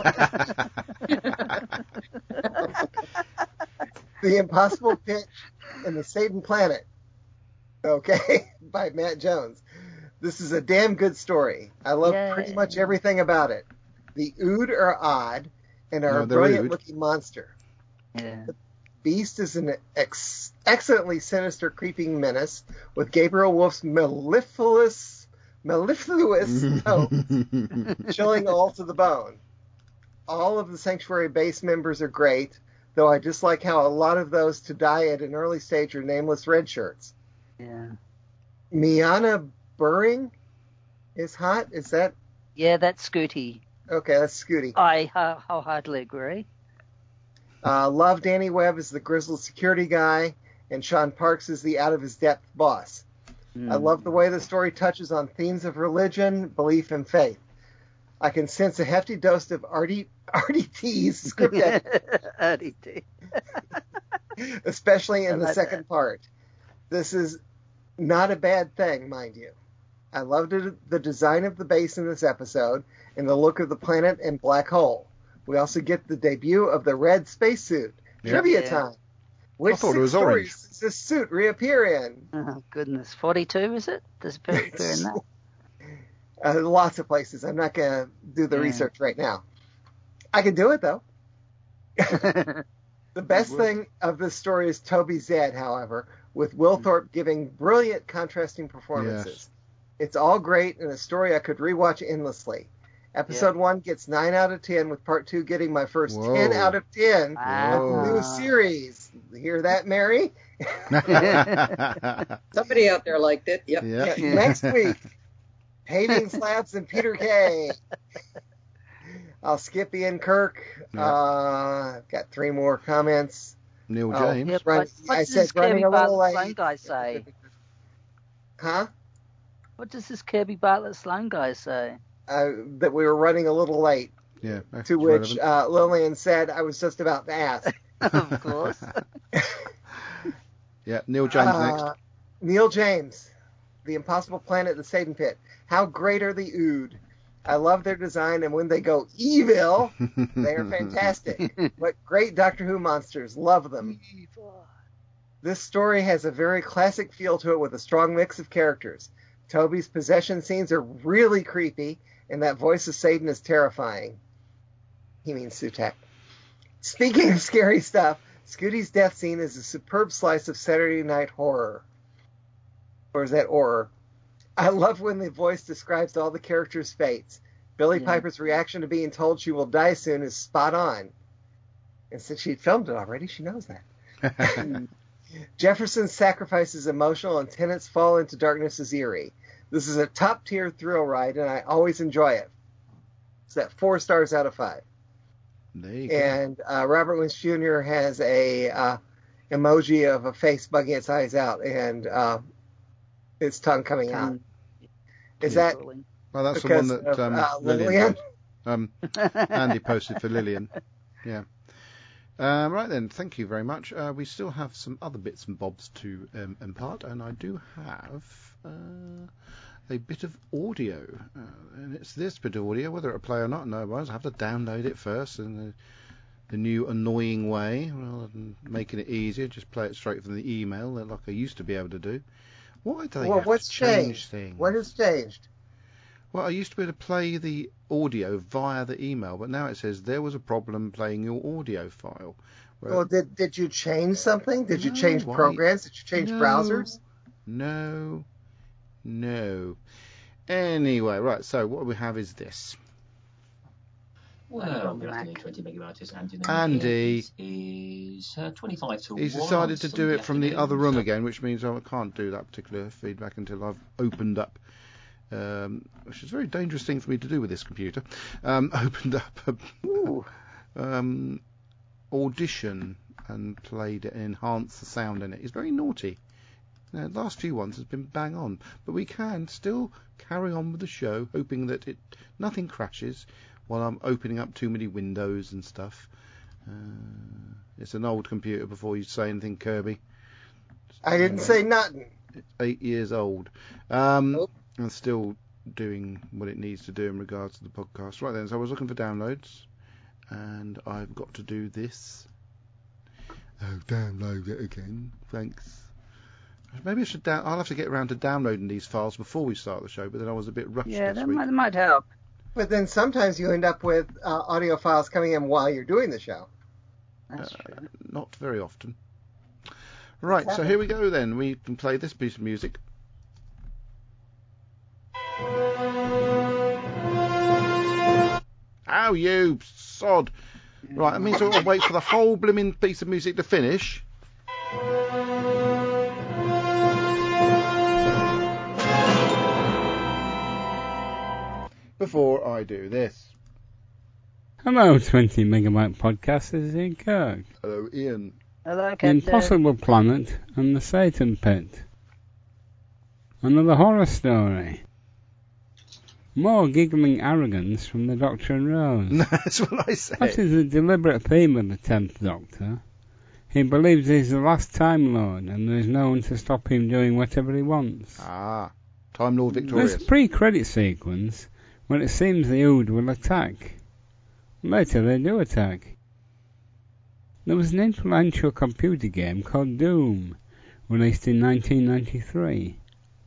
The Impossible Pit and the Satan Planet. Okay, by Matt Jones. This is a damn good story. I love Yay. pretty much everything about it. The Ood are odd and are No, a they're brilliant Ood. looking monster. Yeah. Beast is an ex- excellently sinister, creeping menace with Gabriel Wolf's mellifluous, mellifluous note chilling all to the bone. All of the Sanctuary base members are great, though I dislike how a lot of those to die at an early stage are nameless red shirts. Yeah. Miana Burring is hot? Is that... Yeah, that's Scooty. Okay, that's Scooty. I ho- wholeheartedly agree. Uh, love Danny Webb as the grizzled security guy, and Sean Parks as the out-of-his-depth boss. Mm. I love the way the story touches on themes of religion, belief, and faith. I can sense a hefty dose of R D, R D T's script editing, R D T. especially in I the like second that. part. This is not a bad thing, mind you. I loved it, the design of the base in this episode and the look of the planet and black hole. We also get the debut of the red spacesuit. Yeah. Trivia Yeah. time. Which thought it six was orange. stories does this suit reappear in? Oh, goodness. forty-two, is it? Does it appear appear in that? Uh, lots of places. I'm not going to do the Yeah. research right now. I can do it, though. The best thing of this story is Toby Zed, however, with Will Thorpe giving brilliant contrasting performances. Yes. It's all great and a story I could rewatch endlessly. Episode Yeah. one gets nine out of ten, with part two getting my first Whoa. ten out of ten. Wow. New series. Hear that, Mary? Somebody out there liked it. Yep. Yeah. Yeah, next week, Paving Slabs and Peter Kay. I'll skip Ian Kirk. Yeah. Uh, I've got three more comments. Neil Oh, James. Yeah, Run- but what I does said this running Kirby a little Bartlett Sloan late. guy say? Huh? What does this Kirby Bartlett Sloan guy say? Uh, that we were running a little late. Yeah. That's To which relevant. uh, Lillian said, I was just about to ask. Of course. Yeah. Neil James Uh, next. Neil James, The Impossible Planet, The Satan Pit. How great are the Ood? I love their design, and when they go evil, they are fantastic. What great Doctor Who monsters. Love them. This story has a very classic feel to it with a strong mix of characters. Toby's possession scenes are really creepy, and that voice of Satan is terrifying. He means Sutek. Speaking of scary stuff, Scooty's death scene is a superb slice of Saturday night horror. Or is that horror? I love when the voice describes all the characters' fates. Billie Yeah. Piper's reaction to being told she will die soon is spot on. And since she'd filmed it already, she knows that. Jefferson's sacrifice is emotional, and Tennant's fall into darkness is eerie. This is a top-tier thrill ride, and I always enjoy it. It's at four stars out of five. There you go. And uh, Robert Winch Junior has a uh, emoji of a face bugging its eyes out and uh, its tongue coming out. Is that Well, that's the one because that of, um, uh, Lillian Lillian? did. Um, Andy posted for Lillian. Yeah. Um, right then, thank you very much. Uh, we still have some other bits and bobs to um, impart, and I do have uh, a bit of audio. Uh, and it's this bit of audio, whether it'll play or not, no, I have to download it first in the, the new annoying way, rather than making it easier, just play it straight from the email like I used to be able to do. Why do they Well, have what's to change changed? things? What has changed? Well, I used to be able to play the audio via the email, but now it says there was a problem playing your audio file. Well, did did you change something? Did you No, change why? programs? Did you change No. browsers? No, no. Anyway, right, so what we have is this. Well, good afternoon, twenty megabytes. Andy. Andy. Is uh, twenty-five to He's one decided on to do Sunday it from the afternoon. other room again, which means I can't do that particular feedback until I've opened up, um, which is a very dangerous thing for me to do with this computer, um, opened up a, um, Audition and played it and enhanced the sound in it. It's very naughty. Now, the last few ones has been bang on, but we can still carry on with the show, hoping that it nothing crashes while I'm opening up too many windows and stuff. Uh, it's an old computer before you say anything, Kirby. I didn't say nothing. It's eight years old. Um, Oh. and still doing what it needs to do in regards to the podcast. Right then, so I was looking for downloads, and I've got to do this. Oh, download it again. Thanks. Maybe I should down. I'll have to get around to downloading these files before we start the show, but then I was a bit rushed Yeah, this that week. might, that might help. But then sometimes you end up with uh, audio files coming in while you're doing the show. That's Uh, true. Not very often. Right, so here we go then. We can play this piece of music. Ow, you sod. Right, that means I've got to wait for the whole blooming piece of music to finish. Before I do this. Hello, twenty megabyte podcast. This is Ian Kirk. Hello, Ian. Hello, The Captain. Impossible Planet and the Satan Pit. Another horror story. More giggling arrogance from the Doctor and Rose. That's what I said. That is the deliberate theme of the tenth Doctor. He believes he's the last Time Lord and there is no one to stop him doing whatever he wants. Ah, Time Lord Victorious. There's a pre-credit sequence when it seems the Ood will attack. Later they do attack. There was an influential computer game called Doom, released in nineteen ninety-three.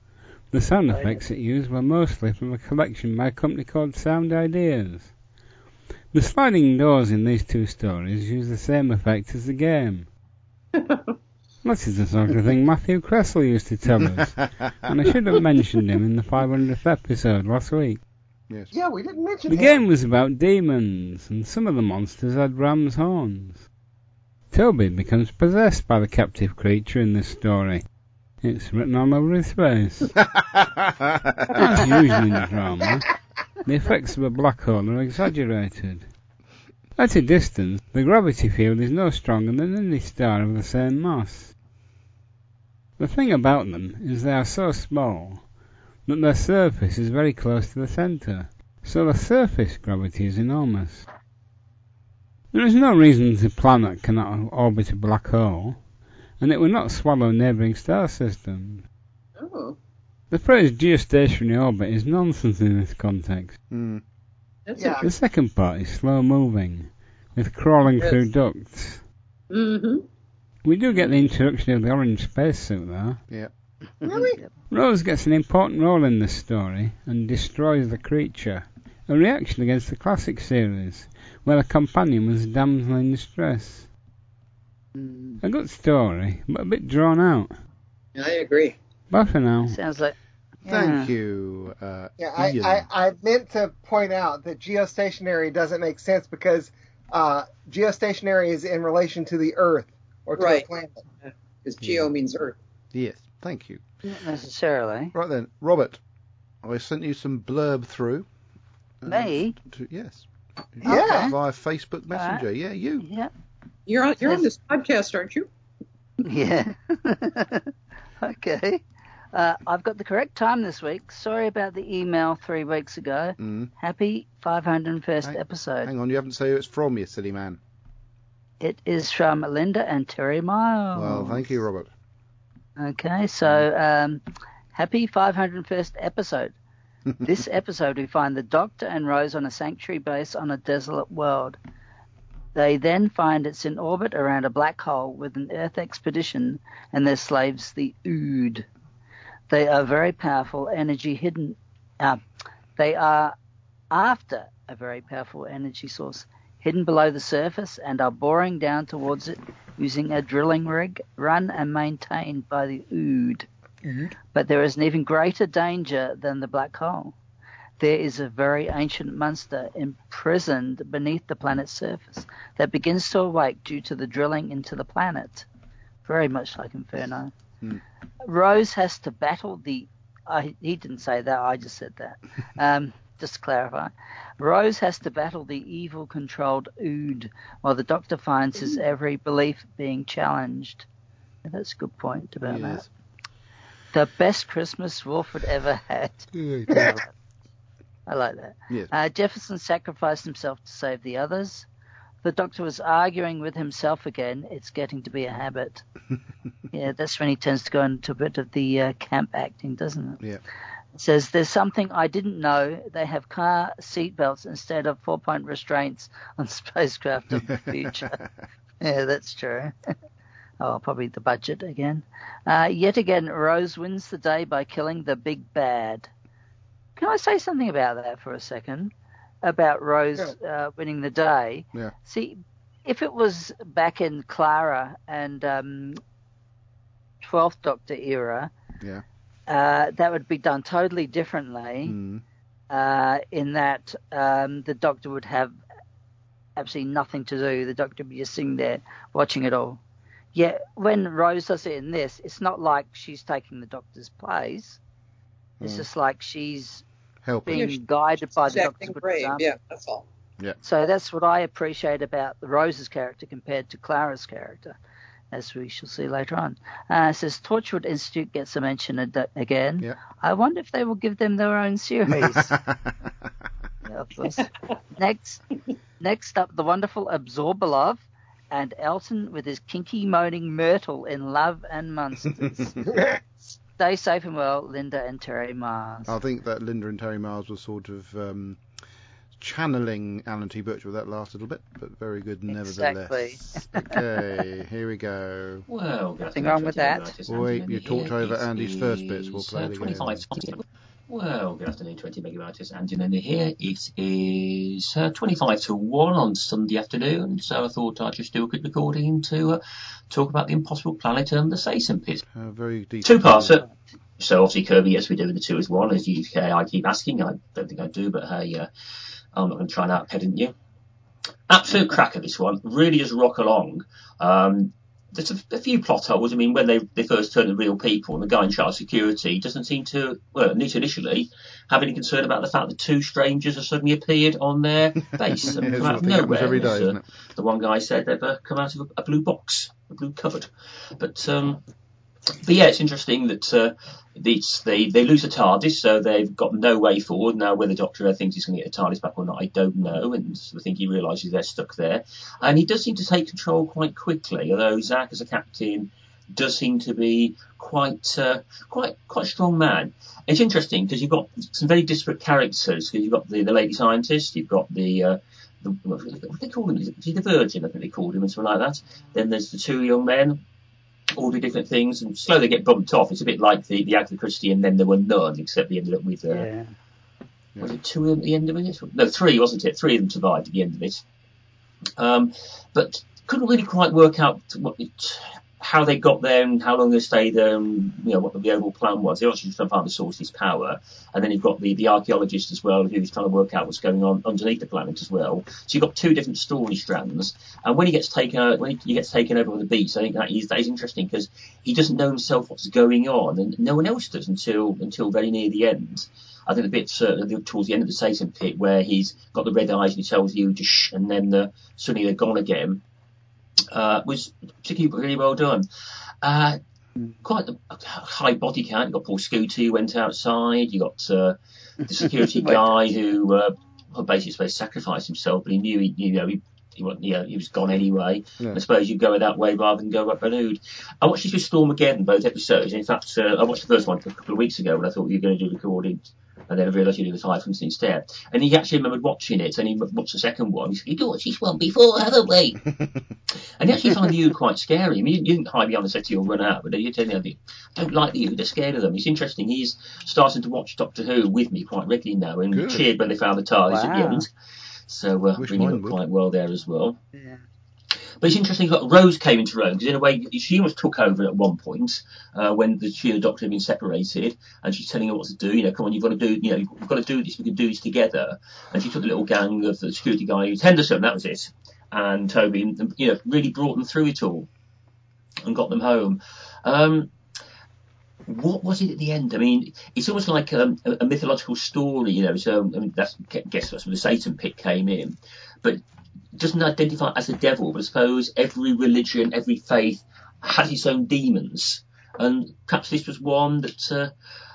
The sound effects it used were mostly from a collection by a company called Sound Ideas. The sliding doors in these two stories use the same effect as the game. This is the sort of thing Matthew Cressel used to tell us, and I should have mentioned him in the five hundredth episode last week. Yes. Yeah, we didn't mention The him. game was about demons, and some of the monsters had ram's horns. Toby becomes possessed by the captive creature in this story. It's written all over his face. As usual in drama, the effects of a black hole are exaggerated. At a distance, the gravity field is no stronger than any star of the same mass. The thing about them is they are so small that their surface is very close to the centre, so the surface gravity is enormous. There is no reason the planet cannot orbit a black hole, and it will not swallow neighbouring star systems. Oh, The phrase geostationary orbit is nonsense in this context. Mm. that's Yeah. The second part is slow moving, with crawling Yes. through ducts. Mm-hmm. We do get the introduction of the orange spacesuit though. Yeah. Really? Rose gets an important role in this story and destroys the creature, a reaction against the classic series, where the companion was a damsel in distress. Mm, A good story, but a bit drawn out. I agree. Bye for now. sounds like. Thank Yeah. you, uh, Yeah, I, Ian. I, I meant to point out that geostationary doesn't make sense because uh, geostationary is in relation to the Earth or to Right. a planet. Because geo means Earth. Yes, thank you. Not necessarily. Right then, Robert, I sent you some blurb through. uh, Me? To, yes. Yeah. Via Facebook Messenger. Yeah, you. Yeah. You're on, you're on Yes. this podcast, aren't you? Yeah. Okay. Uh, I've got the correct time this week. Sorry about the email three weeks ago. Mm. Happy five hundred first Hang- episode. Hang on, you haven't said who it's from, you silly man. It is from Linda and Terry Miles. Well, thank you, Robert. Okay, so um, happy five hundred first episode. This episode, we find the Doctor and Rose on a sanctuary base on a desolate world. They then find it's in orbit around a black hole with an Earth expedition and their slaves, the Ood. They are very powerful energy hidden. Uh, they are after a very powerful energy source hidden below the surface and are boring down towards it using a drilling rig run and maintained by the Ood. But there is an even greater danger than the black hole. There is a very ancient monster imprisoned beneath the planet's surface that begins to awake due to the drilling into the planet. Very much like Inferno. Hmm. Rose has to battle the... I, he didn't say that, I just said that. Um, just to clarify. Rose has to battle the evil-controlled Ood, while the Doctor finds his every belief being challenged. And that's a good point about that. Yes. The best Christmas Wolford ever had. I like that. Yes. Uh, Jefferson sacrificed himself to save the others. The Doctor was arguing with himself again. It's getting to be a habit. Yeah, that's when he tends to go into a bit of the uh, camp acting, doesn't it? Yeah. It says, there's something I didn't know. They have car seat belts instead of four-point restraints on spacecraft of the future. Yeah, that's true. Oh, probably the budget again. Uh, yet again, Rose wins the day by killing the big bad. Can I say something about that for a second? About Rose uh, winning the day. Yeah. See, if it was back in Clara and um, twelfth Doctor era, Yeah. uh, that would be done totally differently. Mm. Uh, in that um, the Doctor would have absolutely nothing to do. The Doctor would be just sitting there watching it all. Yet when Rose does it in this, it's not like she's taking the Doctor's place. It's Mm. just like she's Helping. being Yeah, she- guided by She's the Doctor's acting good brave. example. Yeah, that's all. So that's what I appreciate about the Rose's character compared to Clara's character, as we shall see later on. Uh, it says Torchwood Institute gets a mention ad- again. Yeah. I wonder if they will give them their own series. Yeah, of course. Next, next up, the wonderful Absorbalov and Elton with his kinky moaning Myrtle in Love and Monsters. Stay safe and well, Linda and Terry Mars. I think that Linda and Terry Miles were sort of um, channeling Alan T. Butcher with that last little bit, but very good Exactly. nevertheless. Okay, here we go. Well, Nothing wrong with that. Wait, you talked over Andy's first bits. We'll play it again. Well, good afternoon, twenty megabytes. Andy Linda here. It is uh, twenty-five to one on Sunday afternoon, so I thought I'd just do a quick recording to uh, talk about the Impossible Planet and the Satan Pit. Uh, very deep. Two-parter. So obviously Kirby, yes, we're doing the two as one, as you okay, I keep asking. I don't think I do, but hey, uh, I'm not going to try and out-pedant you. Absolute cracker, this one. Really just rock along. Um, there's a, a few plot holes. I mean, when they, they first turn to real people, and the guy in charge of security doesn't seem to, well, at least initially, have any concern about the fact that two strangers have suddenly appeared on their base and Yeah, come out of thing happens nowhere. every day, As, isn't uh, it? the one guy said they've uh, come out of a, a blue box, a blue cupboard. But, um, but yeah, it's interesting that uh, it's, they, they lose a TARDIS, so they've got no way forward. Now, whether Doctor thinks he's going to get a TARDIS back or not, I don't know. And I think he realises they're stuck there. And he does seem to take control quite quickly, although Zach, as a captain, does seem to be quite uh, quite quite a strong man. It's interesting because you've got some very disparate characters. Because you've got the, the lady scientist, you've got the, uh, the what do they call him? Is it the Virgin? I think they called him, and something like that. Then there's the two young men. All do different things, and slowly they get bumped off. It's a bit like the, the Agatha Christie, and then there were none, except they ended up with, uh, Yeah. was it two at the end of it? No, three, wasn't it? Three of them survived at the end of it. Um, but couldn't really quite work out what it, how they got there and how long they stayed there and, you know, what the overall plan was. They obviously trying to find the source of his power. And then you've got the, the archaeologist as well, who's trying to work out what's going on underneath the planet as well. So you've got two different story strands. And when he gets taken out, when he, he gets taken over on the beach, I think that is, that is interesting because he doesn't know himself what's going on, and no one else does until, until very near the end. I think the bit uh, towards the end of the Satan Pit where he's got the red eyes and he tells you to shh, and then uh, suddenly they're gone again, uh, was particularly really well done. Uh, quite a, a high body count. You got Paul Scooty who went outside. You got uh, the security guy who uh, well, basically supposed to sacrifice himself, but he knew he, you know, he, he, you know, he was gone anyway. Yeah. I suppose you go that way rather than go up renewed. I watched this with Stormageddon, both episodes. In fact, uh, I watched the first one a couple of weeks ago when I thought you were going to do recording. And then I realised you did the Typhons instead. And he actually remembered watching it, and he watched the second one. He said, "You've watched this one before, haven't we?" And he actually found the Ood quite scary. I mean, you didn't hide behind the set you'll run out, but you tell me, I don't like the Ood, they're scared of them. It's interesting, he's starting to watch Doctor Who with me quite regularly now, and Good. cheered when they found the TARDIS at the Wow. end. So, uh, Wish bringing mine up would. quite well there as well. Yeah. But it's interesting that Rose came into her own, because in a way, she almost took over at one point, uh, when the, she and the Doctor had been separated, and she's telling her what to do, you know, come on, you've got to do, you know, you've got to do this, we can do this together. And she took the little gang of the security guy, who's Henderson, that was it, and Toby, and, you know, really brought them through it all, and got them home. Um, what was it at the end? I mean, it's almost like um, a, a mythological story, you know, so, I mean, that's, I guess that's where the Satan Pit came in, but doesn't identify as a devil, but I suppose every religion, every faith has its own demons, and perhaps this was one that uh,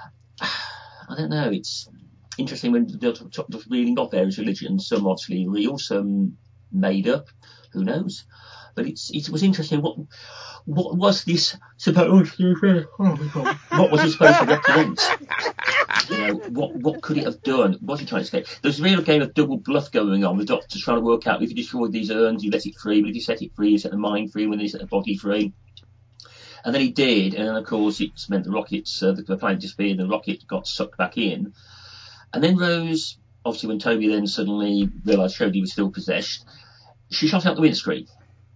I don't know. It's interesting when the Doctor reading off various religions, some obviously real, some made up. Who knows? But it's it was interesting. What what was this supposed to? Oh my God! What was it supposed to represent? You know, what what could it have done? What was he trying to say? There's a real game of double bluff going on. The Doctor's trying to work out if you destroy these urns, you let it free. But if you set it free, you set the mind free. When you set the body free, and then he did, and then of course it meant the rockets, uh, the, the planet disappeared, and the rocket got sucked back in. And then Rose, obviously, when Toby then suddenly realised Jodie was still possessed, she shot out the windscreen.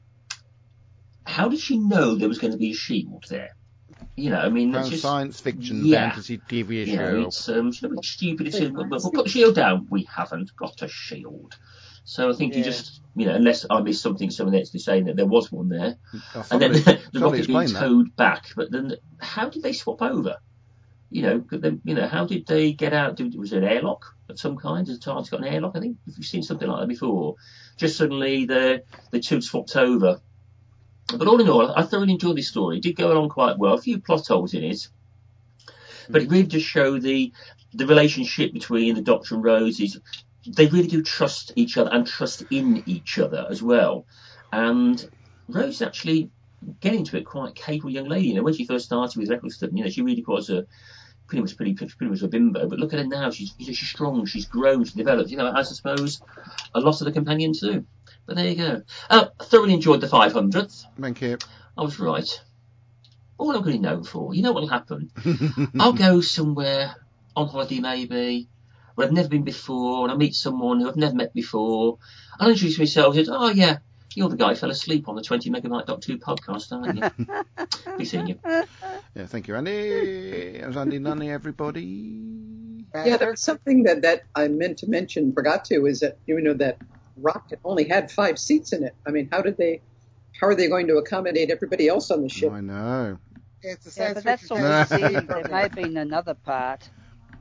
How did she know there was going to be a shield there? You know, I mean, How it's just science fiction, yeah. fantasy T V You know, show. it's um, it's a bit stupid. It's a, we'll, we'll put the shield down. We haven't got a shield. So I think you Yeah. just, you know, unless I missed something, someone actually saying that there was one there, Oh, and then somebody- the, the somebody rocket being explain that. towed back. But then, how did they swap over? You know, could they, you know, how did they get out? Did, was it an airlock of some kind? Has the TARDIS got an airlock? I think you've seen something like that before. Just suddenly the the two swapped over. But all in all, I thoroughly enjoyed this story. It did go along quite well. A few plot holes in it, but it really does show the the relationship between the Doctor and Rose. Is they really do trust each other and trust in each other as well. And Rose is actually getting to it quite capable young lady. You know, when she first started with Eccleston, you know, she really was a pretty much pretty, pretty much a bimbo. But look at her now. She's she's strong. She's grown. She's developed. You know, as I suppose a lot of the companions do. But there you go. Uh, thoroughly enjoyed the five hundredth. Thank you. I was right. All I'm going to know for, you know what will happen? I'll go somewhere on holiday maybe, where I've never been before, and I meet someone who I've never met before. I'll introduce myself and say, oh yeah, you're the guy who fell asleep on the twenty megabyte Doctor Who podcast, aren't you? Be seeing you. Yeah, thank you, Andy. It was Andy Nunny, everybody. Yeah, there was something that, that I meant to mention, forgot to, is that, you know, that rocket only had five seats in it. I mean, how did they, how are they going to accommodate everybody else on the ship? I know. It's a Yeah, science but that's all fiction we've fan seen. There program. may have been another part.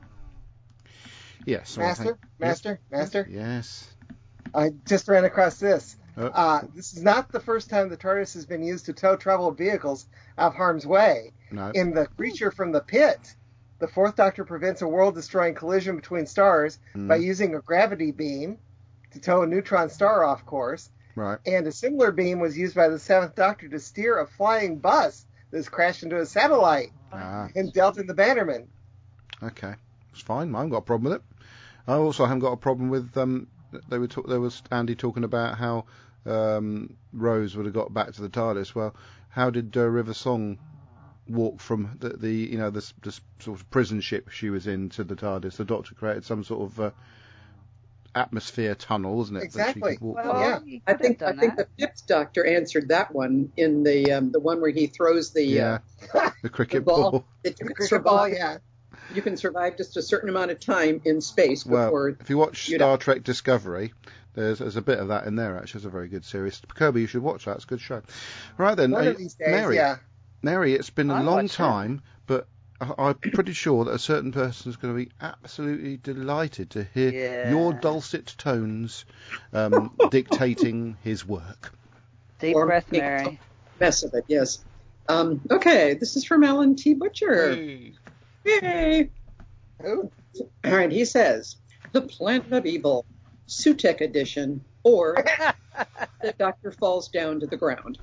Yes. well, Master, thank- master, master. Yes. I just ran across this. Oh. Uh, this is not the first time the TARDIS has been used to tow troubled vehicles out of harm's way. No. In The Creature from the Pit, the Fourth Doctor prevents a world-destroying collision between stars Mm. by using a gravity beam to tow a neutron star off course. Right. And a similar beam was used by the Seventh Doctor to steer a flying bus that's crashed into a satellite Ah. and dealt in the Bannerman. Okay. It's fine. I haven't got a problem with it. I also haven't got a problem with um. They were talk- there was Andy talking about how um Rose would have got back to the TARDIS. Well, how did uh, River Song walk from the, the you know the, the sort of prison ship she was in to the TARDIS? The Doctor created some sort of uh, atmosphere tunnel, wasn't it? Exactly. That she could walk Well, through? yeah. you I could think I have done think that. the fifth Doctor answered that one in the um, the one where he throws the Yeah. uh, The cricket the ball. ball. That you can Cricket ball, survive. yeah. You can survive just a certain amount of time in space Well, before. if you watch you'd Star have- Trek Discovery, there's there's a bit of that in there. Actually, it's a very good series. Kirby, you should watch that. It's a good show. Right then, One uh, of these days, Mary. yeah. Mary, it's been a I long watch it. time, but I- I'm pretty sure that a certain person is going to be absolutely delighted to hear Yeah. your dulcet tones um, dictating his work. Deep Or breath, make Mary. mess of it. Yes. Um, okay, this is from Alan T. Butcher. Hey. Yay! Ooh. All right, he says, The Planet of Evil, Sutek edition, or The Doctor Falls Down to the Ground.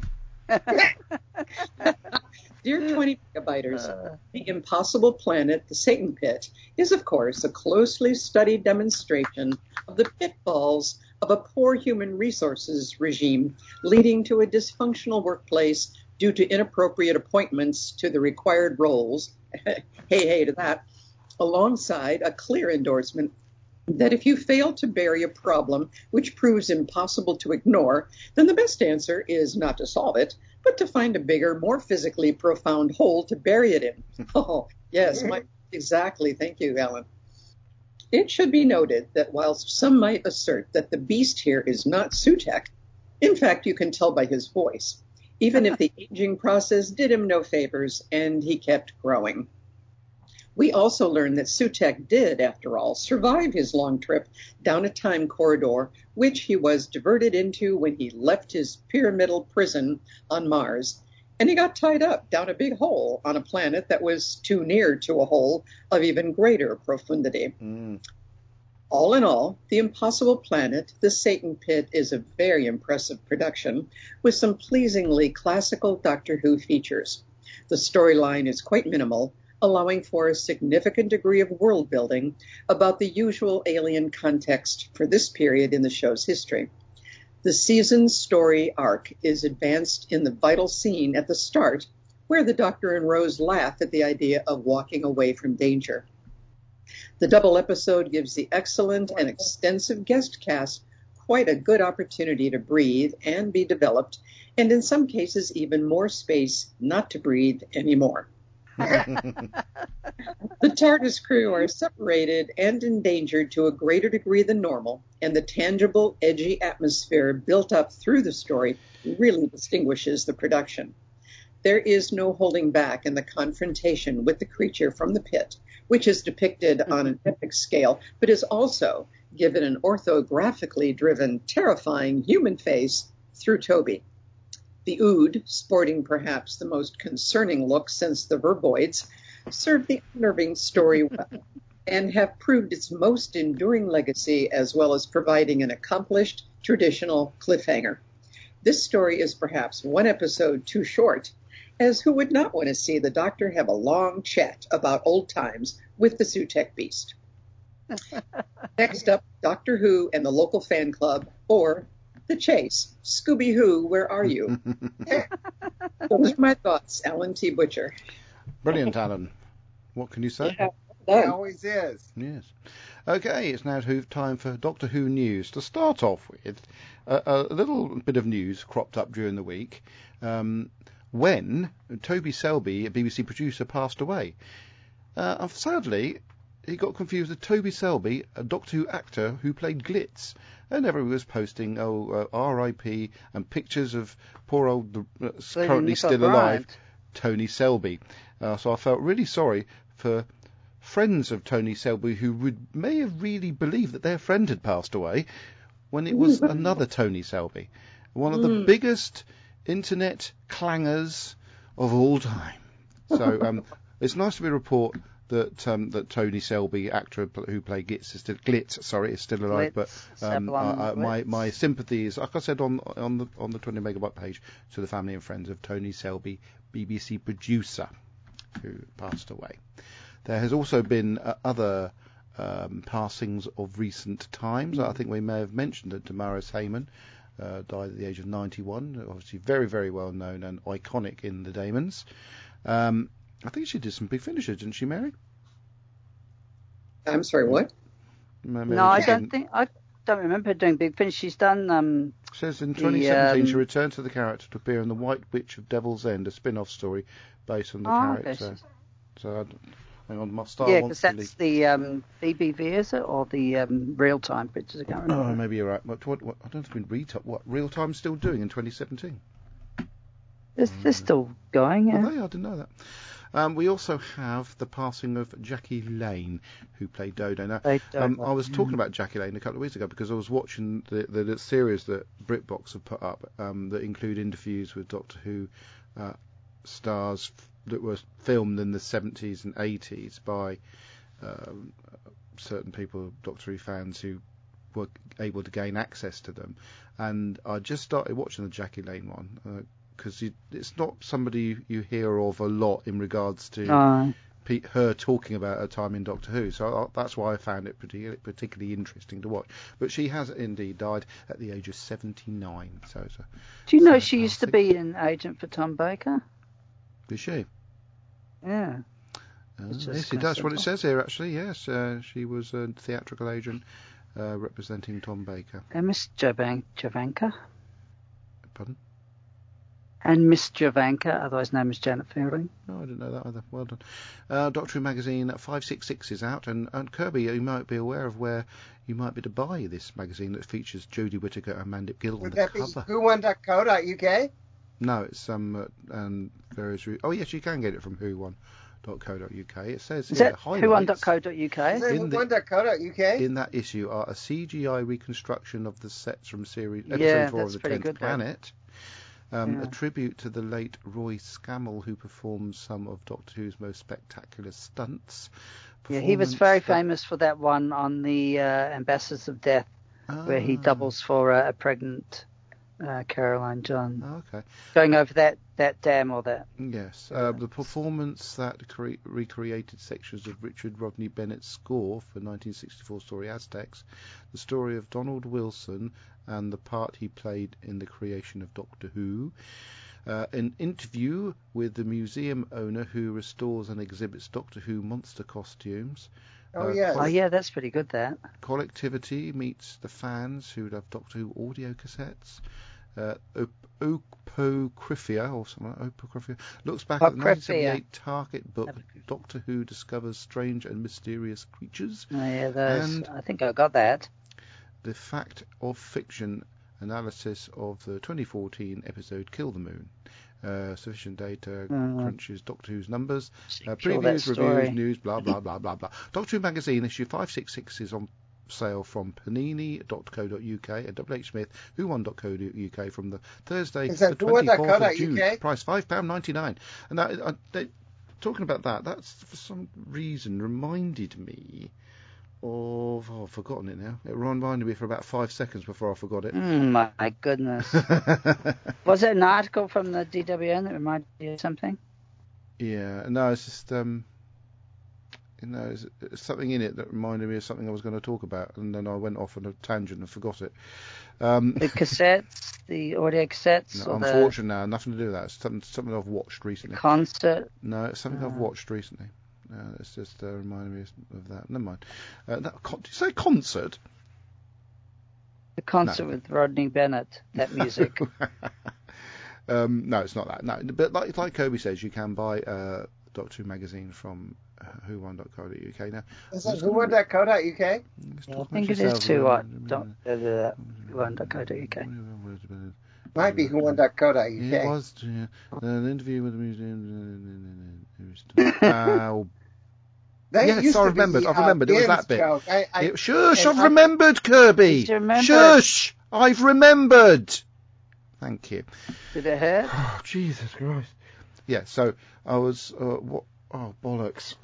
Dear twenty megabyters, Uh, The Impossible Planet, the Satan Pit, is of course a closely studied demonstration of the pitfalls of a poor human resources regime leading to a dysfunctional workplace due to inappropriate appointments to the required roles. hey, hey to that. Alongside a clear endorsement that if you fail to bury a problem which proves impossible to ignore, then the best answer is not to solve it, but to find a bigger, more physically profound hole to bury it in. Oh, yes, my, exactly. Thank you, Alan. It should be noted that whilst some might assert that the beast here is not Sutek, in fact, you can tell by his voice, even if the aging process did him no favors and he kept growing. We also learned that Sutek did, after all, survive his long trip down a time corridor, which he was diverted into when he left his pyramidal prison on Mars, and he got tied up down a big hole on a planet that was too near to a hole of even greater profundity. Mm. All in all, The Impossible Planet, The Satan Pit, is a very impressive production with some pleasingly classical Doctor Who features. The storyline is quite minimal, allowing for a significant degree of world building about the usual alien context for this period in the show's history. The season's story arc is advanced in the vital scene at the start, where the Doctor and Rose laugh at the idea of walking away from danger. The double episode gives the excellent and extensive guest cast quite a good opportunity to breathe and be developed, and in some cases even more space not to breathe anymore. The TARDIS crew are separated and endangered to a greater degree than normal, and the tangible, edgy atmosphere built up through the story really distinguishes the production. There is no holding back in the confrontation with the creature from the pit, which is depicted on an epic scale, but is also given an orthographically driven, terrifying human face through Toby. The Ood, sporting perhaps the most concerning look since the Verboids, served the unnerving story well and have proved its most enduring legacy, as well as providing an accomplished traditional cliffhanger. This story is perhaps one episode too short, as who would not want to see the Doctor have a long chat about old times with the Sutekh Beast. Next up, Doctor Who and the local fan club, or The Chase. Scooby-Who, where are you? Those are my thoughts. Alan T. Butcher. Brilliant, Alan. What can you say? Yeah, It done. always is. Yes. Okay, it's now to- time for Doctor Who news. To start off with, a, a little bit of news cropped up during the week um, when Toby Selby, a B B C producer, passed away. Uh, sadly, he got confused with Toby Selby, a Doctor Who actor who played Glitz, and everyone was posting, oh, uh, R I P, and pictures of poor old, uh, currently Nicole still alive, Bryant. Tony Selby. Uh, so I felt really sorry for friends of Tony Selby who would may have really believed that their friend had passed away when it was another Tony Selby, one of the Mm. biggest internet clangers of all time. So um, it's nice to be report that um, that Tony Selby, actor who played Glitz, is still, Glitz, sorry, is still alive. Glitz, but um, Sablon I, I, my Glitz. my sympathies, like I said on on the on the twenty megabyte page, to the family and friends of Tony Selby, B B C producer, who passed away. There has also been uh, other um, passings of recent times. I think we may have mentioned that Damaris Heyman uh, died at the age of ninety-one. Obviously, very, very well known and iconic in the Damons. Um, I think she did some big finishes, didn't she, Mary? I'm sorry, what? Mary No, I she don't didn't. think I don't remember her doing Big Finish. She's done um Says in the, twenty seventeen she um, returned to the character to appear in The White Witch of Devil's End, a spin-off story based on the Oh, okay, character. she's- So, I, hang on, my star yeah, wants because to that's leave. the um, V B V, is it, or the um, real time pictures? I can't remember. Oh, maybe you're right. What, what, what, I don't think it's been re- what real time still doing in twenty seventeen. They're, they're still going. Well, Yeah. they, I didn't know that. Um, we also have the passing of Jackie Lane, who played Dodo. Now, They don't um, like- I was talking about Jackie Lane a couple of weeks ago because I was watching the, the, the series that BritBox have put up um, that include interviews with Doctor Who uh, stars f- that were filmed in the seventies and eighties by um, certain people, Doctor Who fans, who were able to gain access to them. And I just started watching the Jackie Lane one. Uh, because it's not somebody you hear of a lot in regards to No. pe- her talking about her time in Doctor Who. So I, that's why I found it particularly, particularly interesting to watch. But she has indeed died at the age of seventy-nine. So it's a Do you know sad she used to passing. be an agent for Tom Baker? Is she? Yeah. Uh, It's just yes, it does. What it coincidental. says here, actually. Yes, uh, she was a theatrical agent uh, representing Tom Baker. And Miss Javan- Javanka. Pardon? And Miss Javanka, otherwise known as Janet Fielding. No, I didn't know that either. Well done. Uh, Doctor Who magazine five six six is out, and, and Kirby, you might be aware of where you might be to buy this magazine that features Jodie Whittaker and Mandip Gill on Would the that be cover. who won dot co dot U K? No, it's um uh, um various. Re- oh yes, you can get it from who one dot co dot U K. It says Is here that highlights who one dot co dot U K? Is it In who the- won dot co dot U K? in that issue are a C G I reconstruction of the sets from series episode Yeah, four of that's the pretty Tenth good, that. Planet. Um, Yeah. A tribute to the late Roy Scammell, who performed some of Doctor Who's most spectacular stunts. Yeah, he was very Performance that- famous for that one on the uh, Ambassadors of Death, where he Ah, doubles for uh, a pregnant uh, Caroline John, Okay. going over that, that dam or that. Yes, uh, the performance that cre- recreated sections of Richard Rodney Bennett's score for nineteen sixty-four story Aztecs, the story of Donald Wilson and the part he played in the creation of Doctor Who, uh, an interview with the museum owner who restores and exhibits Doctor Who monster costumes. Oh Uh, yes. Oh, yeah, that's pretty good, that. Collectivity meets the fans who love Doctor Who audio cassettes. Uh, op- Opocryphia, or something like Opocryphia, looks back at the Apocryphia. nineteen seventy-eight Target book, Doctor Who Discovers Strange and Mysterious Creatures, Oh, yeah, those. And- I think I got that. the fact of fiction analysis of the twenty fourteen episode Kill the Moon. Uh, sufficient data Mm. crunches Doctor Who's numbers. Uh, Kill that previews, story. reviews, news, blah, blah, blah, blah, blah. Doctor Who Magazine issue five six six is on sale from panini dot co dot U K and W H Smith, who one dot co dot U K from the Thursday, Is that the who one dot co twenty-fourth dot of U June. K? Price five pounds ninety-nine. And that, I, they, talking about that, that's for some reason reminded me of... Oh, I've forgotten it now. It reminded me for about five seconds before I forgot it. Mm, my goodness. Was it an article from the D W N that reminded you of something? Yeah, no, it's just... Um, you know, it's, it's something in it that reminded me of something I was going to talk about, and then I went off on a tangent and forgot it. Um, the cassettes, the audio cassettes? No, or unfortunately, the... no, nothing to do with that. It's something, something I've watched recently. The concert? No, it's something uh... I've watched recently. Uh, it's just uh, reminded me of that. Never mind. Uh, that, con- did you say concert? The concert no. with Rodney Bennett, that music. um, no, it's not that. No, but like, like Kirby says, you can buy uh, Doctor Who magazine from uh, who one dot co dot U K now. Is that who one dot co dot U K? Yeah, I think it is who one dot co dot U K. Might be who one dot co dot U K. It was uh, an interview with the museum. Oh. That yes, I remembered. Be, I remembered. Uh, it was that bit. I, I, it, shush! I've I, remembered, Kirby. Remember? Shush! I've remembered. Thank you. Did it hurt? Oh, Jesus Christ! Yeah. So I was. Uh, what? Oh, bollocks!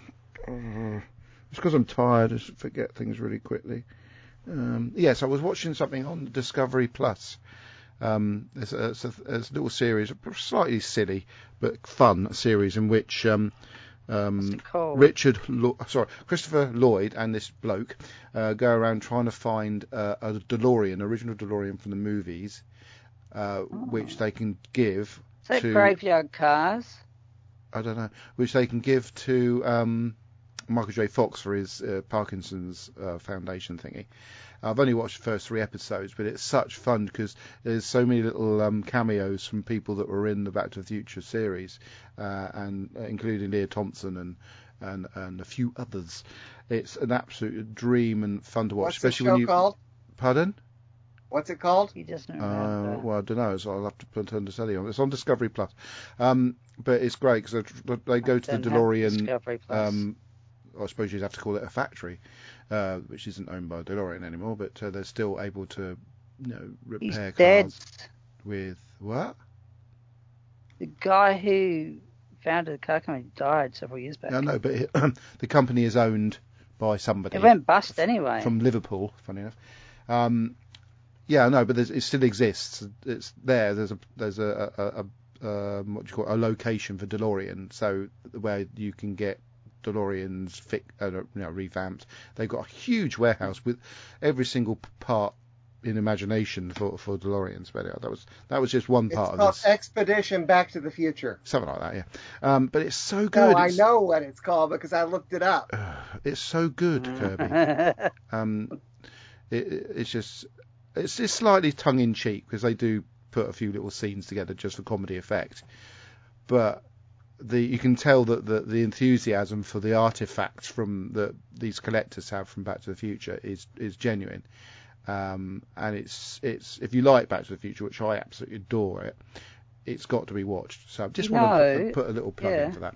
Uh, it's because I'm tired. I forget things really quickly. Um, yes, I was watching something on Discovery Plus. Um, it's, a, it's, a, it's a little series, slightly silly but fun series in which. Um, Um, Richard, Lo- sorry, Christopher Lloyd and this bloke uh, go around trying to find uh, a DeLorean, original DeLorean from the movies, uh, oh. which they can give Is that to Graveyard Cars? I don't know, which they can give to um, Michael J. Fox for his uh, Parkinson's uh, Foundation thingy. I've only watched the first three episodes, but it's such fun because there's so many little um, cameos from people that were in the Back to the Future series, uh, and uh, including Leah Thompson and, and and a few others. It's an absolute dream and fun to watch. What's especially the show when you. Called? Pardon? What's it called? He doesn't remember. Uh, well, I don't know, so I'll have to turn the telly on. It's on Discovery Plus, um, but it's great because they, they go to the DeLorean. Um, I suppose you'd have to call it a factory, uh, which isn't owned by DeLorean anymore, but uh, they're still able to, you know, repair He's cars dead. with what? The guy who founded the car company died several years back. No, no, but it, the company is owned by somebody. It went bust anyway. From Liverpool, funny enough. Um, yeah, no, but it still exists. It's there. There's a there's a, a, a, a um, what do you call it? A location for DeLorean, so where you can get DeLoreans fi- uh, you know, revamped. They've got a huge warehouse with every single part in imagination for, for DeLoreans. But that was that was just one part it's of called this. Expedition Back to the Future. Something like that, yeah. Um, but it's so good. No, it's, I know what it's called because I looked it up. Uh, it's so good, Kirby. um, it, it's just it's, it's slightly tongue in cheek because they do put a few little scenes together just for comedy effect, but. The, you can tell that the, the enthusiasm for the artifacts from that these collectors have from Back to the Future is is genuine, um, and it's it's if you like Back to the Future, which I absolutely adore it, it's got to be watched. So I just you want know, to put, put a little plug yeah. in for that.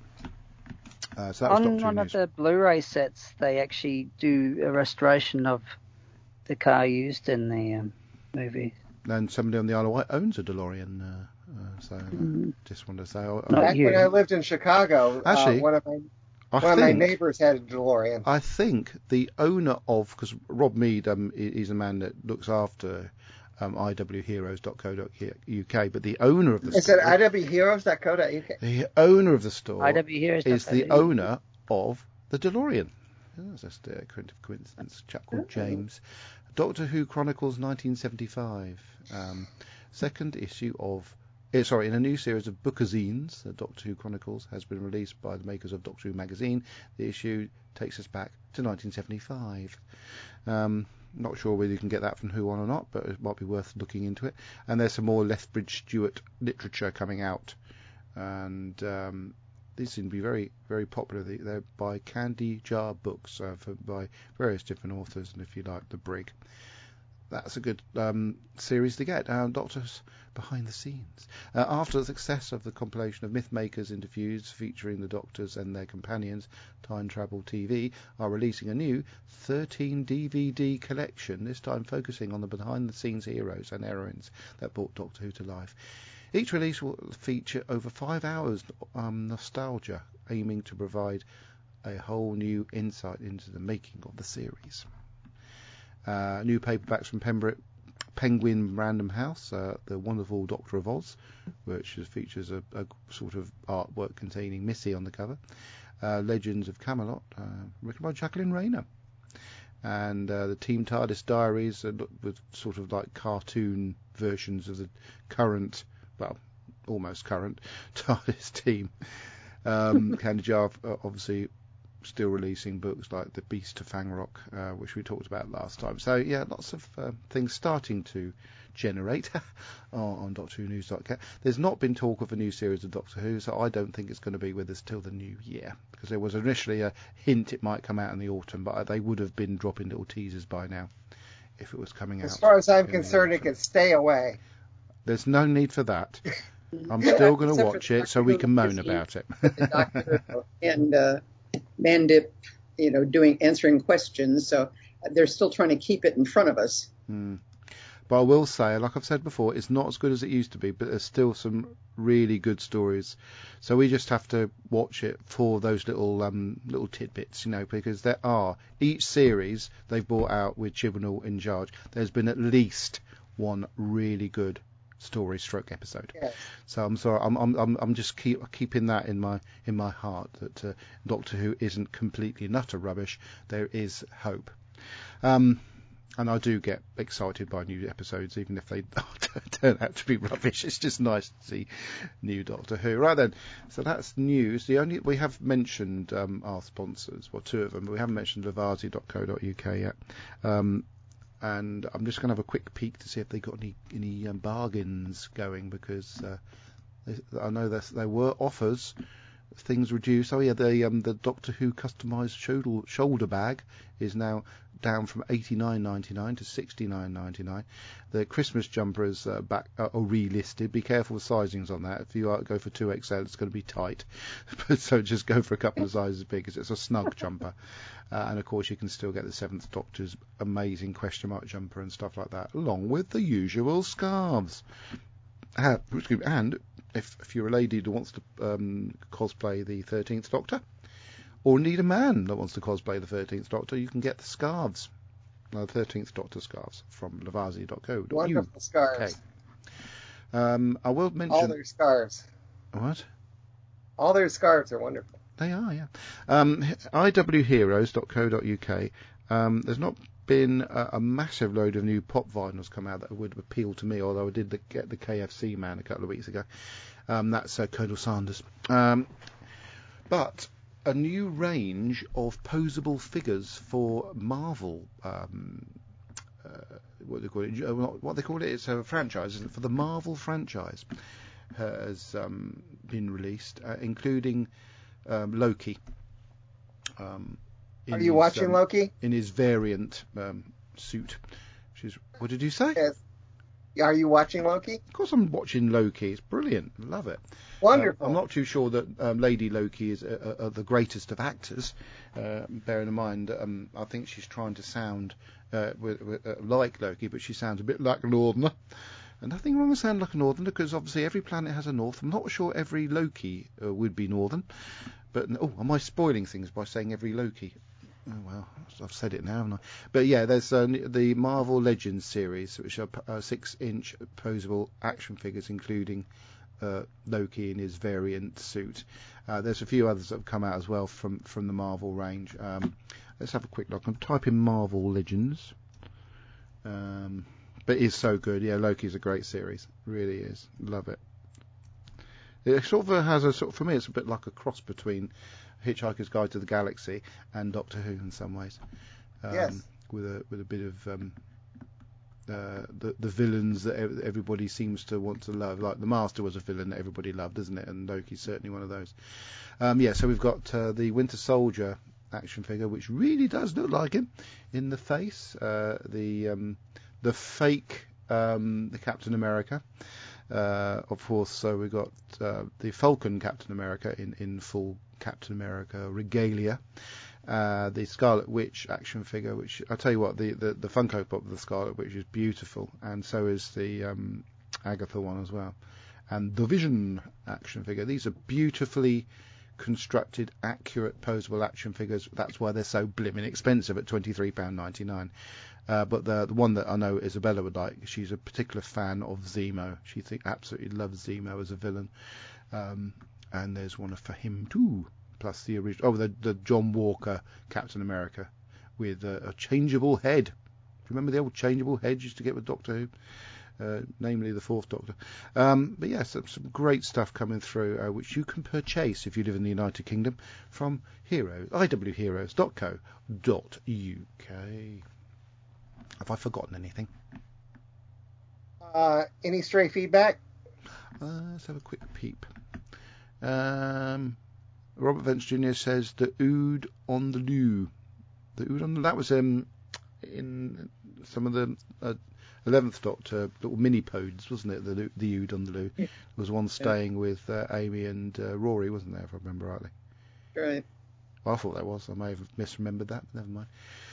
Uh, so that was on one of the Blu-ray sets, they actually do a restoration of the car used in the um, movie. And somebody on the Isle of Wight owns a DeLorean. Uh, Uh, so mm. uh, just wanted to say, oh, back when I lived in Chicago, actually, uh, one of my I one think, of my neighbors had a DeLorean. I think the owner of, because Rob Mead, um, is a man that looks after um, I W heroes dot co dot U K, but the owner of the is store, it I W heroes dot co dot U K? The owner of the store I W heroes is the owner of the DeLorean. Oh, that's just a coincidence. A chap called oh. James. Doctor Who Chronicles nineteen seventy-five, um, second issue of. Uh, sorry, in a new series of bookazines, the Doctor Who Chronicles has been released by the makers of Doctor Who magazine. The issue takes us back to nineteen seventy-five. Um, not sure whether you can get that from Who On or not, but it might be worth looking into it. And there's some more Lethbridge Stewart literature coming out, and um, these seem to be very, very popular. They're by Candy Jar Books, uh, for, by various different authors, and if you like, The Brig. That's a good um, series to get. Um, Doctors Behind the Scenes. Uh, after the success of the compilation of Mythmakers interviews featuring the Doctors and their companions, Time Travel T V are releasing a new thirteen D V D collection, this time focusing on the behind-the-scenes heroes and heroines that brought Doctor Who to life. Each release will feature over five hours um, nostalgia, aiming to provide a whole new insight into the making of the series. Uh, new paperbacks from Pembroke, Penguin Random House, uh, The Wonderful Doctor of Oz, which features a, a sort of artwork containing Missy on the cover. Uh, Legends of Camelot, uh, written by Jacqueline Rayner. And uh, the Team TARDIS Diaries, uh, with sort of like cartoon versions of the current, well, almost current TARDIS team. Um, Candy Jar, uh, obviously, still releasing books like The Beast of Fangrock, uh, which we talked about last time. So yeah, lots of uh, things starting to generate on, on Doctor Who News dot com. There's not been talk of a new series of Doctor Who, so I don't think it's going to be with us till the new year, because there was initially a hint it might come out in the autumn, but they would have been dropping little teasers by now if it was coming out. As far as I'm concerned, it could stay away. There's no need for that. I'm still going to watch it so we can moan about it. Doctor and uh, Mandip, you know, doing answering questions, so they're still trying to keep it in front of us. Hmm. But I will say, like I've said before, it's not as good as it used to be, but there's still some really good stories. So we just have to watch it for those little um, little tidbits, you know, because there are, each series they've brought out with Chibnall in charge, there's been at least one really good story stroke episode. Yes. So I'm sorry, I'm I'm I'm, I'm just keep keeping that in my in my heart, that uh, Doctor Who isn't completely and utter rubbish. There is hope. Um, and I do get excited by new episodes, even if they turn out to be rubbish. It's just nice to see new Doctor Who. Right then, so that's news. The only we have mentioned um, our sponsors, well, two of them, but we haven't mentioned Lovarzi dot co dot U K yet. Um, and I'm just going to have a quick peek to see if they got any any um, bargains going, because uh, they, I know that there were offers. Things reduced. Oh yeah, the um, the Doctor Who customised shoulder shoulder bag is now down from eighty-nine ninety-nine to sixty-nine ninety-nine. The Christmas jumper is uh, back uh, or relisted. Be careful with sizings on that. If you uh, go for two X L, it's going to be tight. So just go for a couple of sizes big, because it's a snug jumper. Uh, and of course, you can still get the Seventh Doctor's amazing question mark jumper and stuff like that, along with the usual scarves. Uh, and if, if you're a lady that wants to um, cosplay the thirteenth Doctor, or need a man that wants to cosplay the thirteenth Doctor, you can get the scarves, uh, thirteenth Doctor scarves from Lovarzi dot co dot U K. Wonderful scarves. Um, I will mention all their scarves. What? All their scarves are wonderful. They are, yeah. Um, I W heroes dot co dot U K. Um, there's not been a, a massive load of new pop vinyls come out that would appeal to me, although I did the, get the K F C man a couple of weeks ago. Um, that's uh, Colonel Sanders. Um, but a new range of posable figures for Marvel. Um, uh, what they call it? Uh, what they call it? It's a franchise, isn't it? For the Marvel franchise has um, been released, uh, including um, Loki. Um, Are you his, watching um, Loki? In his variant um, suit. Which is, what did you say? Yes. Are you watching Loki? Of course I'm watching Loki. It's brilliant. Love it. Wonderful. Um, I'm not too sure that um, Lady Loki is uh, uh, the greatest of actors. Uh, bearing in mind, um, I think she's trying to sound uh, with, with, uh, like Loki, but she sounds a bit like a Northerner. And nothing wrong with sounding like a Northerner, because obviously every planet has a north. I'm not sure every Loki uh, would be Northern. But, oh, am I spoiling things by saying every Loki? Oh, well, I've said it now, haven't I? But yeah, there's uh, the Marvel Legends series, which are uh, six-inch posable action figures, including uh, Loki in his variant suit. Uh, there's a few others that have come out as well from, from the Marvel range. Um, let's have a quick look. I'm typing Marvel Legends. Um, but it's so good. Yeah, Loki's a great series. Really is. Love it. It sort of has a sort of, for me, it's a bit like a cross between Hitchhiker's Guide to the Galaxy and Doctor Who in some ways. Um, yes. With a with a bit of um, uh, the the villains that everybody seems to want to love. Like the Master was a villain that everybody loved, isn't it? And Loki's certainly one of those. Um, yeah. So we've got uh, the Winter Soldier action figure, which really does look like him in the face. Uh, the um, the fake um, the Captain America. Uh, of course, so we've got uh, the Falcon Captain America in, in full Captain America regalia. Uh, the Scarlet Witch action figure, which I'll tell you what, the, the, the Funko Pop of the Scarlet Witch is beautiful, and so is the um, Agatha one as well. And the Vision action figure. These are beautifully constructed, accurate, posable action figures. That's why they're so blimmin' expensive at twenty-three pounds ninety-nine. Uh, but the the one that I know Isabella would like, she's a particular fan of Zemo. She think, absolutely loves Zemo as a villain. Um, and there's one for him too. Plus the original, oh, the, the John Walker Captain America with a, a changeable head. Do you remember the old changeable head you used to get with Doctor Who? Uh, namely the Fourth Doctor. Um, but yes, yeah, some, some great stuff coming through, uh, which you can purchase if you live in the United Kingdom from Heroes, I W heroes dot co dot U K. Have I forgotten anything? Uh, any stray feedback? Uh, let's have a quick peep. Um, Robert Vance Junior says the Ood on the Loo. The Ood on the that was um in some of the uh, eleventh Doctor little mini pods, wasn't it? The the Ood on the Loo. There was one staying yeah. with uh, Amy and uh, Rory, wasn't there? If I remember rightly. Right. Well, I thought there was. I may have misremembered that. But never mind.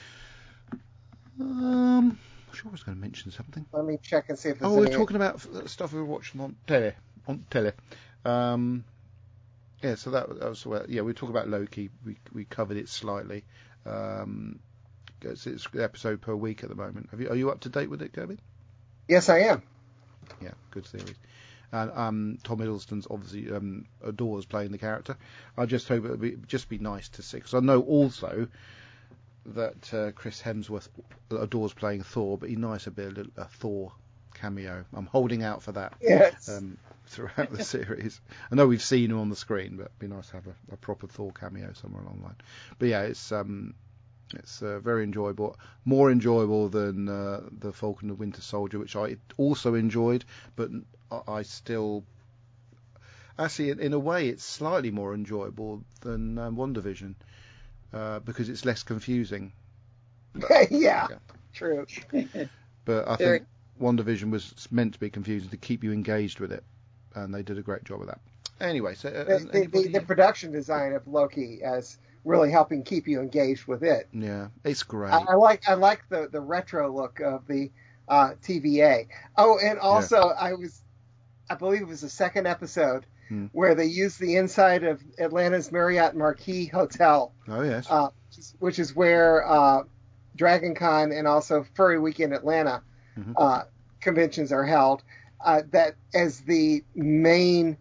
Um, I'm sure I was going to mention something. Let me check and see if there's Oh, we're any... talking about stuff we were watching on telly. On telly. Um, yeah, so that, that was yeah. We talk about Loki. We we covered it slightly. Um, it's, it's an episode per week at the moment. Have you, are you up to date with it, Kirby? Yes, I am. Yeah, good series. And um, Tom Hiddleston's obviously um, adores playing the character. I just hope it would be, just be nice to see, because I know also that uh, Chris Hemsworth adores playing Thor, but he'd nice a bit of a Thor cameo. I'm holding out for that. Yes. Um, throughout the series. I know we've seen him on the screen, but it'd be nice to have a, a proper Thor cameo somewhere along the line. But yeah, it's um, it's uh, very enjoyable. More enjoyable than uh, the Falcon and the Winter Soldier, which I also enjoyed, but I still... Actually, in, in a way, it's slightly more enjoyable than um, WandaVision. Uh, because it's less confusing. But, yeah, yeah, true. But I think WandaVision was meant to be confusing to keep you engaged with it, and they did a great job of that. Anyway, so uh, the, the, the production design of Loki as really helping keep you engaged with it. Yeah, it's great. I, I like I like the, the retro look of the uh, T V A. Oh, and also yeah. I was, I believe it was the second episode. Hmm. Where they use the inside of Atlanta's Marriott Marquis Hotel. Oh, yes. Uh, which, is, which is where uh, Dragon Con and also Furry Weekend Atlanta mm-hmm. uh, conventions are held. Uh, that as the main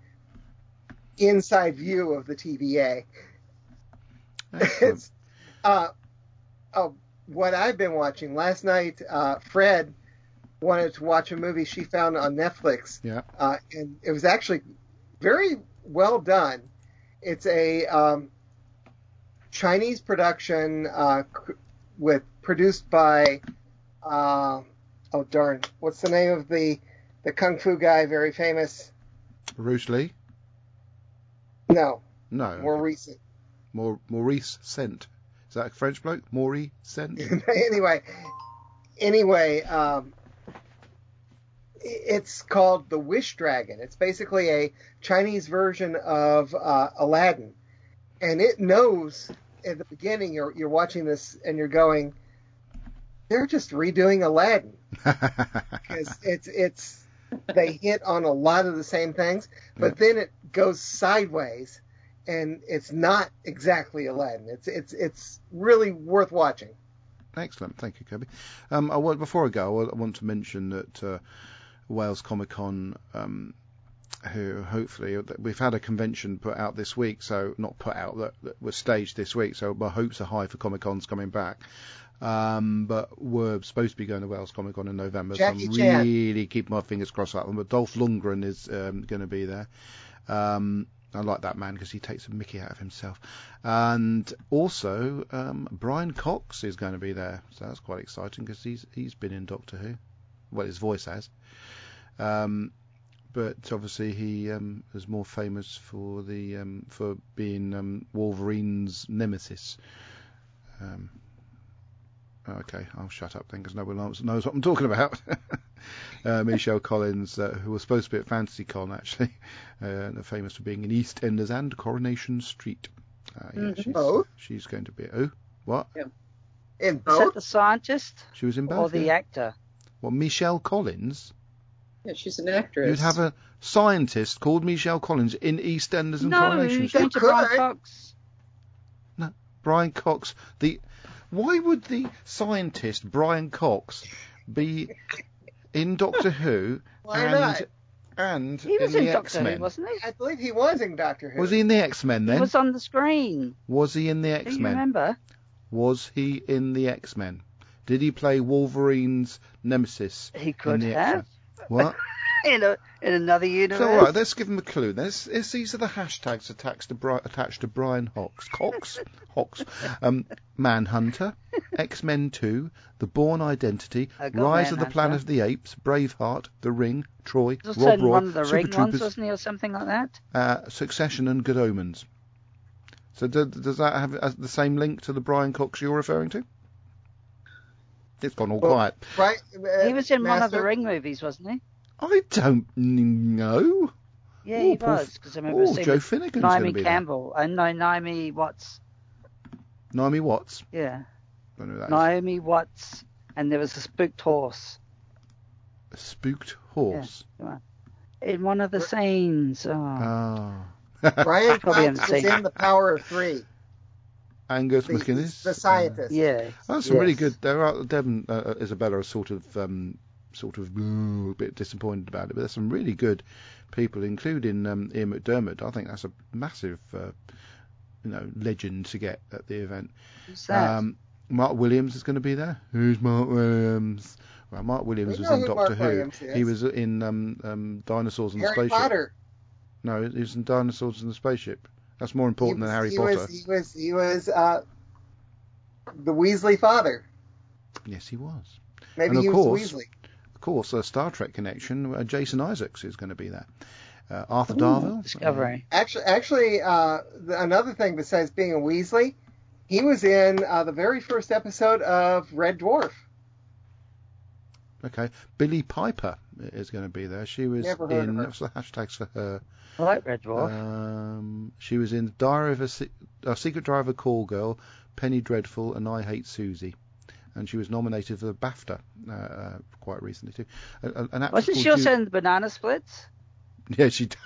inside view of the T V A. It's, uh, oh, what I've been watching. Last night, uh, Fred wanted to watch a movie she found on Netflix. Yeah. Uh, and it was actually... very well done. It's a um, Chinese production uh, with produced by uh, oh darn, what's the name of the the kung fu guy? Very famous. Bruce Lee. No. No. More okay. recent. More Maurice Sent. Is that a French bloke? Maurice Sent. anyway, anyway. Um, It's called The Wish Dragon. It's basically a Chinese version of uh, Aladdin. And it knows at the beginning you're you're watching this and you're going, they're just redoing Aladdin. Because it's it's they hit on a lot of the same things, but yeah. then it goes sideways and it's not exactly Aladdin. It's it's it's really worth watching. Excellent. Thank you, Kirby. Um, I want, before I go, I want to mention that uh, Wales Comic Con, um, who hopefully we've had a convention put out this week, so not put out that, that was staged this week. So my hopes are high for Comic Con's coming back. Um, but we're supposed to be going to Wales Comic Con in November, Jackie so I'm Chan. really keep my fingers crossed out. But Dolph Lundgren is um, going to be there. Um, I like that man because he takes a mickey out of himself. And also, um, Brian Cox is going to be there, so that's quite exciting because he's he's been in Doctor Who. Well, his voice has. Um, but obviously he um, is more famous for the um, for being um, Wolverine's nemesis. Um, okay, I'll shut up then because no one else knows what I'm talking about. uh, Michelle Collins, uh, who was supposed to be at Fantasy Con actually, uh, famous for being in EastEnders and Coronation Street. Uh, yeah, mm-hmm. she's, Both? she's going to be. Oh, what? Yeah. In Is both? that the scientist? She was in both. Or the yeah. actor? Well, Michelle Collins. Yeah, she's an actress. You'd have a scientist called Michelle Collins in EastEnders and No, Coronation Street. going to Brian could. Cox. No, Brian Cox. The why would the scientist Brian Cox be in Doctor Who Why and not? and He was in in the Doctor X-Men? Who, wasn't he? I believe he was in Doctor Who. Was he in the X-Men then? He was on the screen. Was he in the Do you X-Men? remember? Was he in the X-Men? Did he play Wolverine's nemesis? He in could the have. X-Men? What? in a in another universe. So, all right, let's give him a clue. There's, it's, these are the hashtags attached to, Bri- attached to Brian Cox. Cox? Cox. Um, Manhunter, X-Men two, The Bourne Identity, I got Rise of the Manhunter. Planet of the Apes, Braveheart, The Ring, Troy, He was Rob in Roy, one of the Super ring ones, Troopers, wasn't he, or something like that? uh, Succession and Good Omens. So do, does that have uh, the same link to the Brian Cox you're referring to? It's gone all Well, quiet. Right, uh, He was in one of the Master? Ring movies, wasn't he? I don't know. Yeah, Ooh, he poor was. f- Because I remember ooh, seeing Joe with Finnegan's gonna Naomi be there. Campbell and no, Naomi Watts. Naomi Watts. Yeah, Don't know who that is. Naomi Watts, and there was a spooked horse. A spooked horse. Come on. In one of the scenes. Oh. Ah. Brian Probably Cox haven't was seen in The Power of Three. Angus The, McInnes. the scientist. Yeah. Oh, that's some really Yes. good. There are Devon uh, Isabella are sort of um, sort of ooh, a bit disappointed about it, but there's some really good people, including um, Ian McDermott. I think that's a massive, uh, you know, legend to get at the event. Who's that? Um, Mark Williams is going to be there. Who's Mark Williams? Well, Mark Williams We was know in who Doctor Mark Who. Williams is. He was in um, um, Dinosaurs and the Harry Spaceship. Potter. No, he was in Dinosaurs and the Spaceship. That's more important he was, than Harry he Potter. Was, he was he was uh, the Weasley father. Yes, he was. Maybe And of he was course- Weasley. Of course, a Star Trek connection. Uh, Jason Isaacs is going to be there. Uh, Arthur Darvill. Discovery. Actually, actually, uh, the, another thing besides being a Weasley, he was in uh, the very first episode of Red Dwarf. Okay. Billy Piper is going to be there. She was Never heard of in. her. What's the hashtags for her? I like Red Dwarf. Um, she was in Diary of a Se- uh, Secret Driver Call Girl, Penny Dreadful, and I Hate Susie. And she was nominated for the BAFTA uh, uh, quite recently too. Uh, an actress Wasn't called she also Ju- in the Banana Splits? Yeah, she. d-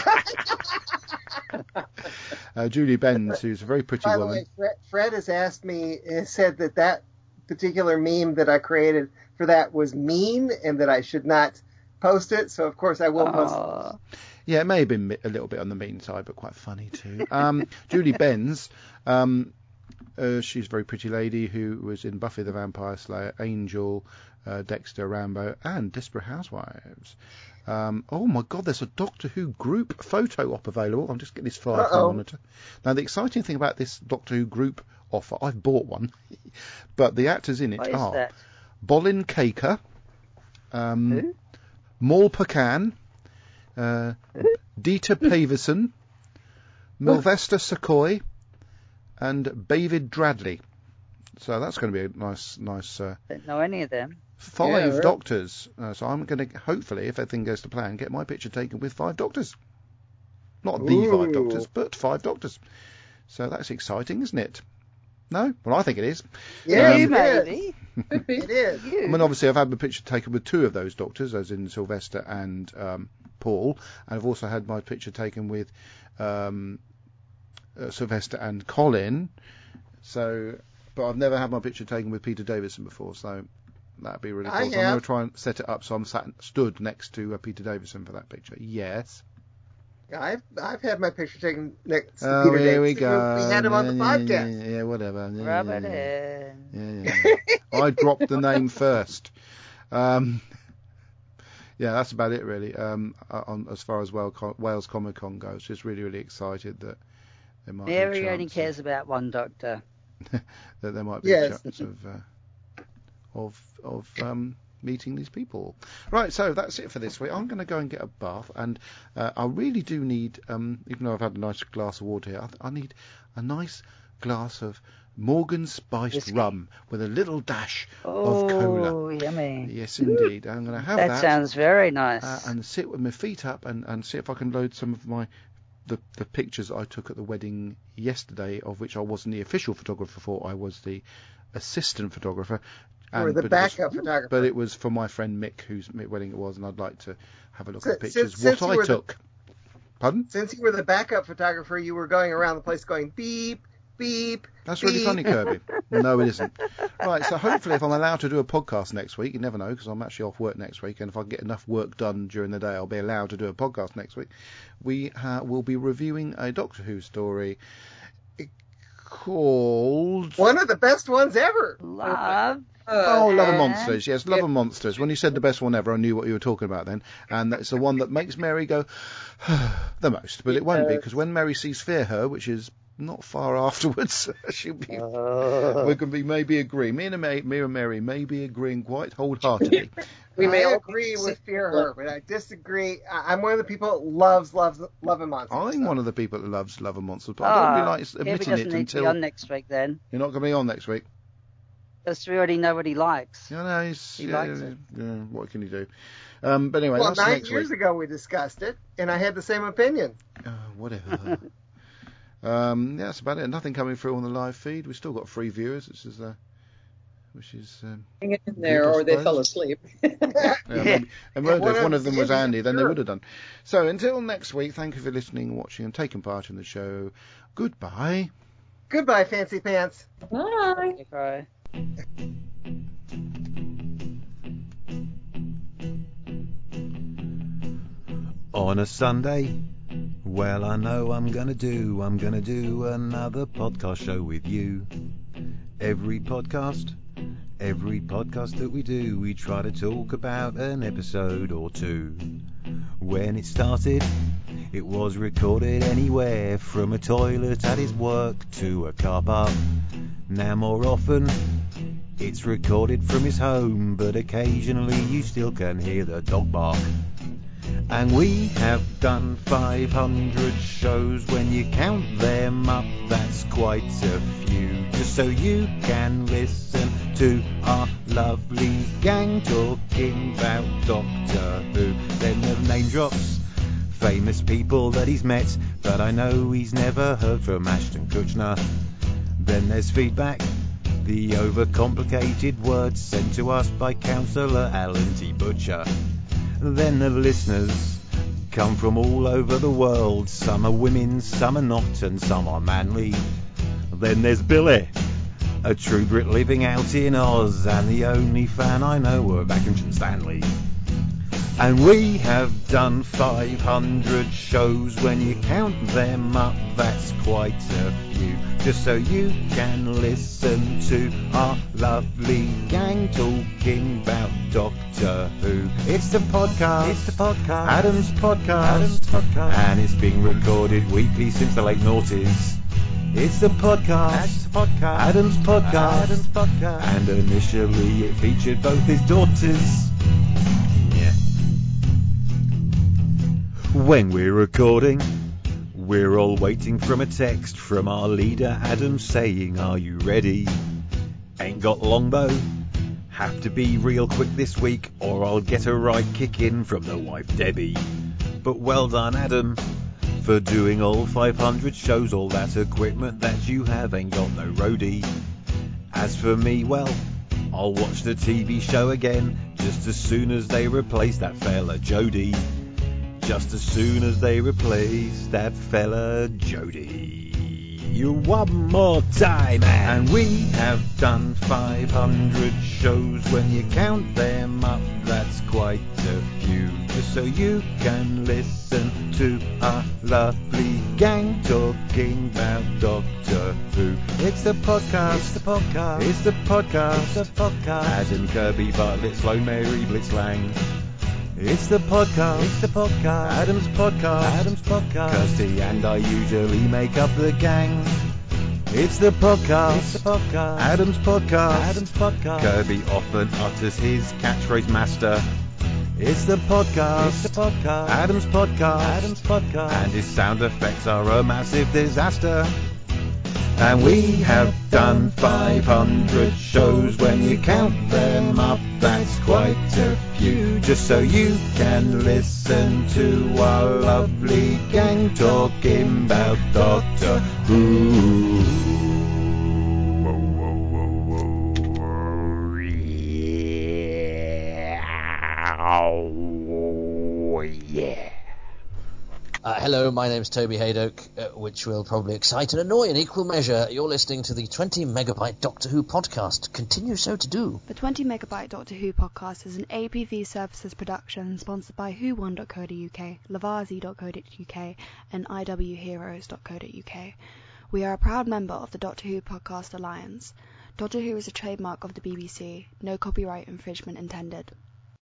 uh, Julie Benz, who's a very pretty By the woman. way, Fred, Fred has asked me, has said that that particular meme that I created for that was mean and that I should not post it. So, of course, I will post it. Oh, Yeah, it may have been mi- a little bit on the mean side, but quite funny too. Um, Julie Benz, um, uh, she's a very pretty lady who was in Buffy the Vampire Slayer, Angel, uh, Dexter, Rambo, and Desperate Housewives. Um, oh my God, there's a Doctor Who group photo op available. I'm just getting this file from the Uh-oh. monitor. Now, the exciting thing about this Doctor Who group offer, I've bought one, but the actors in it what is are that? Bolin Kaker, um, Who? Maul Pecan, uh, Dieter Pavison, Milvester Secoy, and David Dradley. So that's going to be a nice, nice uh, Don't know any of them. five Yeah, right. doctors. Uh, so I'm going to, hopefully, if everything goes to plan, get my picture taken with five doctors. Not the five Ooh. doctors, but five doctors. So that's exciting, isn't it? No? Well, I think it is. Yeah, Um, you it maybe. is. It is. You. I mean, obviously, I've had my picture taken with two of those doctors, as in Sylvester and um, Paul, and I've also had my picture taken with um, uh, Sylvester and Colin. So, but I've never had my picture taken with Peter Davison before, so that'd be really cool. I So I'm going have. to try and set it up so I'm sat, stood next to uh, Peter Davison for that picture. Yes. I've I've had my picture taken next to Oh, Peter here we Davison. go. We had him on the Yeah, yeah, podcast. Yeah, yeah, whatever. Yeah, Rub yeah, it yeah. in. Yeah, yeah, yeah. I dropped the name first. Um, yeah, that's about it really. Um, on as far as Wales Comic Con goes, just really, really excited that there might Mary be a only chance cares about one doctor. that there might be a Yes. chance of uh, of of um, meeting these people. Right, so that's it for this week. I'm going to go and get a bath, and uh, I really do need, um, even though I've had a nice glass of water here, I, I need a nice glass of Morgan spiced Whiskey. rum with a little dash Oh, of cola. yummy. Yes, indeed. I'm going to have That that, sounds very nice. uh, and sit with my feet up and, and see if I can load some of my the, the pictures I took at the wedding yesterday, of which I wasn't the official photographer for, I was the assistant photographer, Or the but backup it was, photographer. But it was for my friend Mick, whose wedding it was, and I'd like to have a look So- at the pictures. since- since what you I were the- took. Pardon? Since you were the backup photographer, you were going around the place going beep, beep. That's beep. really funny, Kirby. No, it isn't. Right, so hopefully if I'm allowed to do a podcast next week, you never know, because I'm actually off work next week, and if I get enough work done during the day, I'll be allowed to do a podcast next week. We uh, will be reviewing a Doctor Who story called... One of the best ones ever. Love. Oh, Love and and- Monsters, yes, Love and Monsters. When you said the best one ever, I knew what you were talking about then. And that's the one that makes Mary go the most. But it won't be, because when Mary sees Fear Her, which is not far afterwards, she'll be, Uh. we can be maybe agree. Me and, Mary, me and Mary may be agreeing quite wholeheartedly. We may I all agree with Fear Her, but I disagree. I- I'm one of the people that loves, loves, Love and Monsters. I'm so. one of the people that loves Love and Monsters, but I don't really Ah, like Kirby admitting doesn't it need to be until... on next week then. You're not going to be on next week. Because we already know what he likes. You know, he's, He yeah, likes it. yeah, what can you do? Um, but anyway, Well, that's nine next years week. ago we discussed it, and I had the same opinion. Uh, whatever. um, yeah, that's about it. Nothing coming through on the live feed. We've still got free viewers, which is, uh, which is um, Hang it in there, good, I or they suppose. fell asleep. yeah, maybe, and Yeah, if one one of of them was them, Andy, then they sure. would have done. So until next week, thank you for listening, watching, and taking part in the show. Goodbye. Goodbye, Fancy Pants. Bye. Okay. On a Sunday, well, I know I'm gonna do, I'm gonna do another podcast show with you. Every podcast, every podcast that we do, we try to talk about an episode or two. When it started, it was recorded anywhere, from a toilet at his work to a car park. Now more often, it's recorded from his home, but occasionally you still can hear the dog bark. And we have done five hundred shows. When you count them up, that's quite a few. Just so you can listen to our lovely gang talking about Doctor Who. Then the name drops famous people that he's met, but I know he's never heard from Ashton Kutcher. Then there's feedback, the overcomplicated words sent to us by Councillor Alan T. Butcher. Then the listeners come from all over the world. Some are women, some are not, and some are manly. Then there's Billy, a true Brit living out in Oz, and the only fan I know of Accrington Stanley. And we have done five hundred shows. When you count them up, that's quite a few. Just so you can listen to our lovely gang talking about Doctor Who. It's the podcast. It's the podcast. Adam's podcast. Adam's podcast. And it's been recorded weekly since the late noughties. It's the podcast. It's the podcast. Adam's podcast. Adam's podcast. And initially it featured both his daughters. Yeah. When we're recording, we're all waiting from a text from our leader Adam saying, "Are you ready?" Ain't got long though. Have to be real quick this week or I'll get a right kick in from the wife Debbie. But well done Adam for doing all five hundred shows. All that equipment that you have ain't got no roadie. As for me, well, I'll watch the T V show again just as soon as they replace that fella Jodie. Just as soon as they replace that fella Jodie. You one more time, and we have done five hundred shows. When you count them up, that's quite a few. Just so you can listen to our lovely gang talking about Doctor Who. It's the podcast. It's the podcast. It's the podcast. It's the podcast. Adam Kirby, Bartlett, Slow Mary, Blitz Lang. It's the podcast. It's the podcast. Adam's podcast. Adam's podcast. Kirsty and I usually make up the gang. It's the podcast. It's the podcast. Adam's podcast. Adam's podcast. Kirby often utters his catchphrase master. It's the podcast. It's the podcast. Adam's podcast. Adam's podcast. And his sound effects are a massive disaster. And we have done five hundred shows. When you count them up, that's quite a few. Just so you can listen to our lovely gang talking about Doctor Who. Oh, yeah. Uh, hello, my name's Toby Haydock, uh, which will probably excite and annoy in equal measure. You're listening to the twenty megabyte Doctor Who podcast. Continue so to do. The twenty megabyte Doctor Who podcast is an A P V Services production sponsored by who one dot co dot U K, Lavazi dot co dot U K, and I W heroes dot co dot U K. We are a proud member of the Doctor Who Podcast Alliance. Doctor Who is a trademark of the B B C. No copyright infringement intended.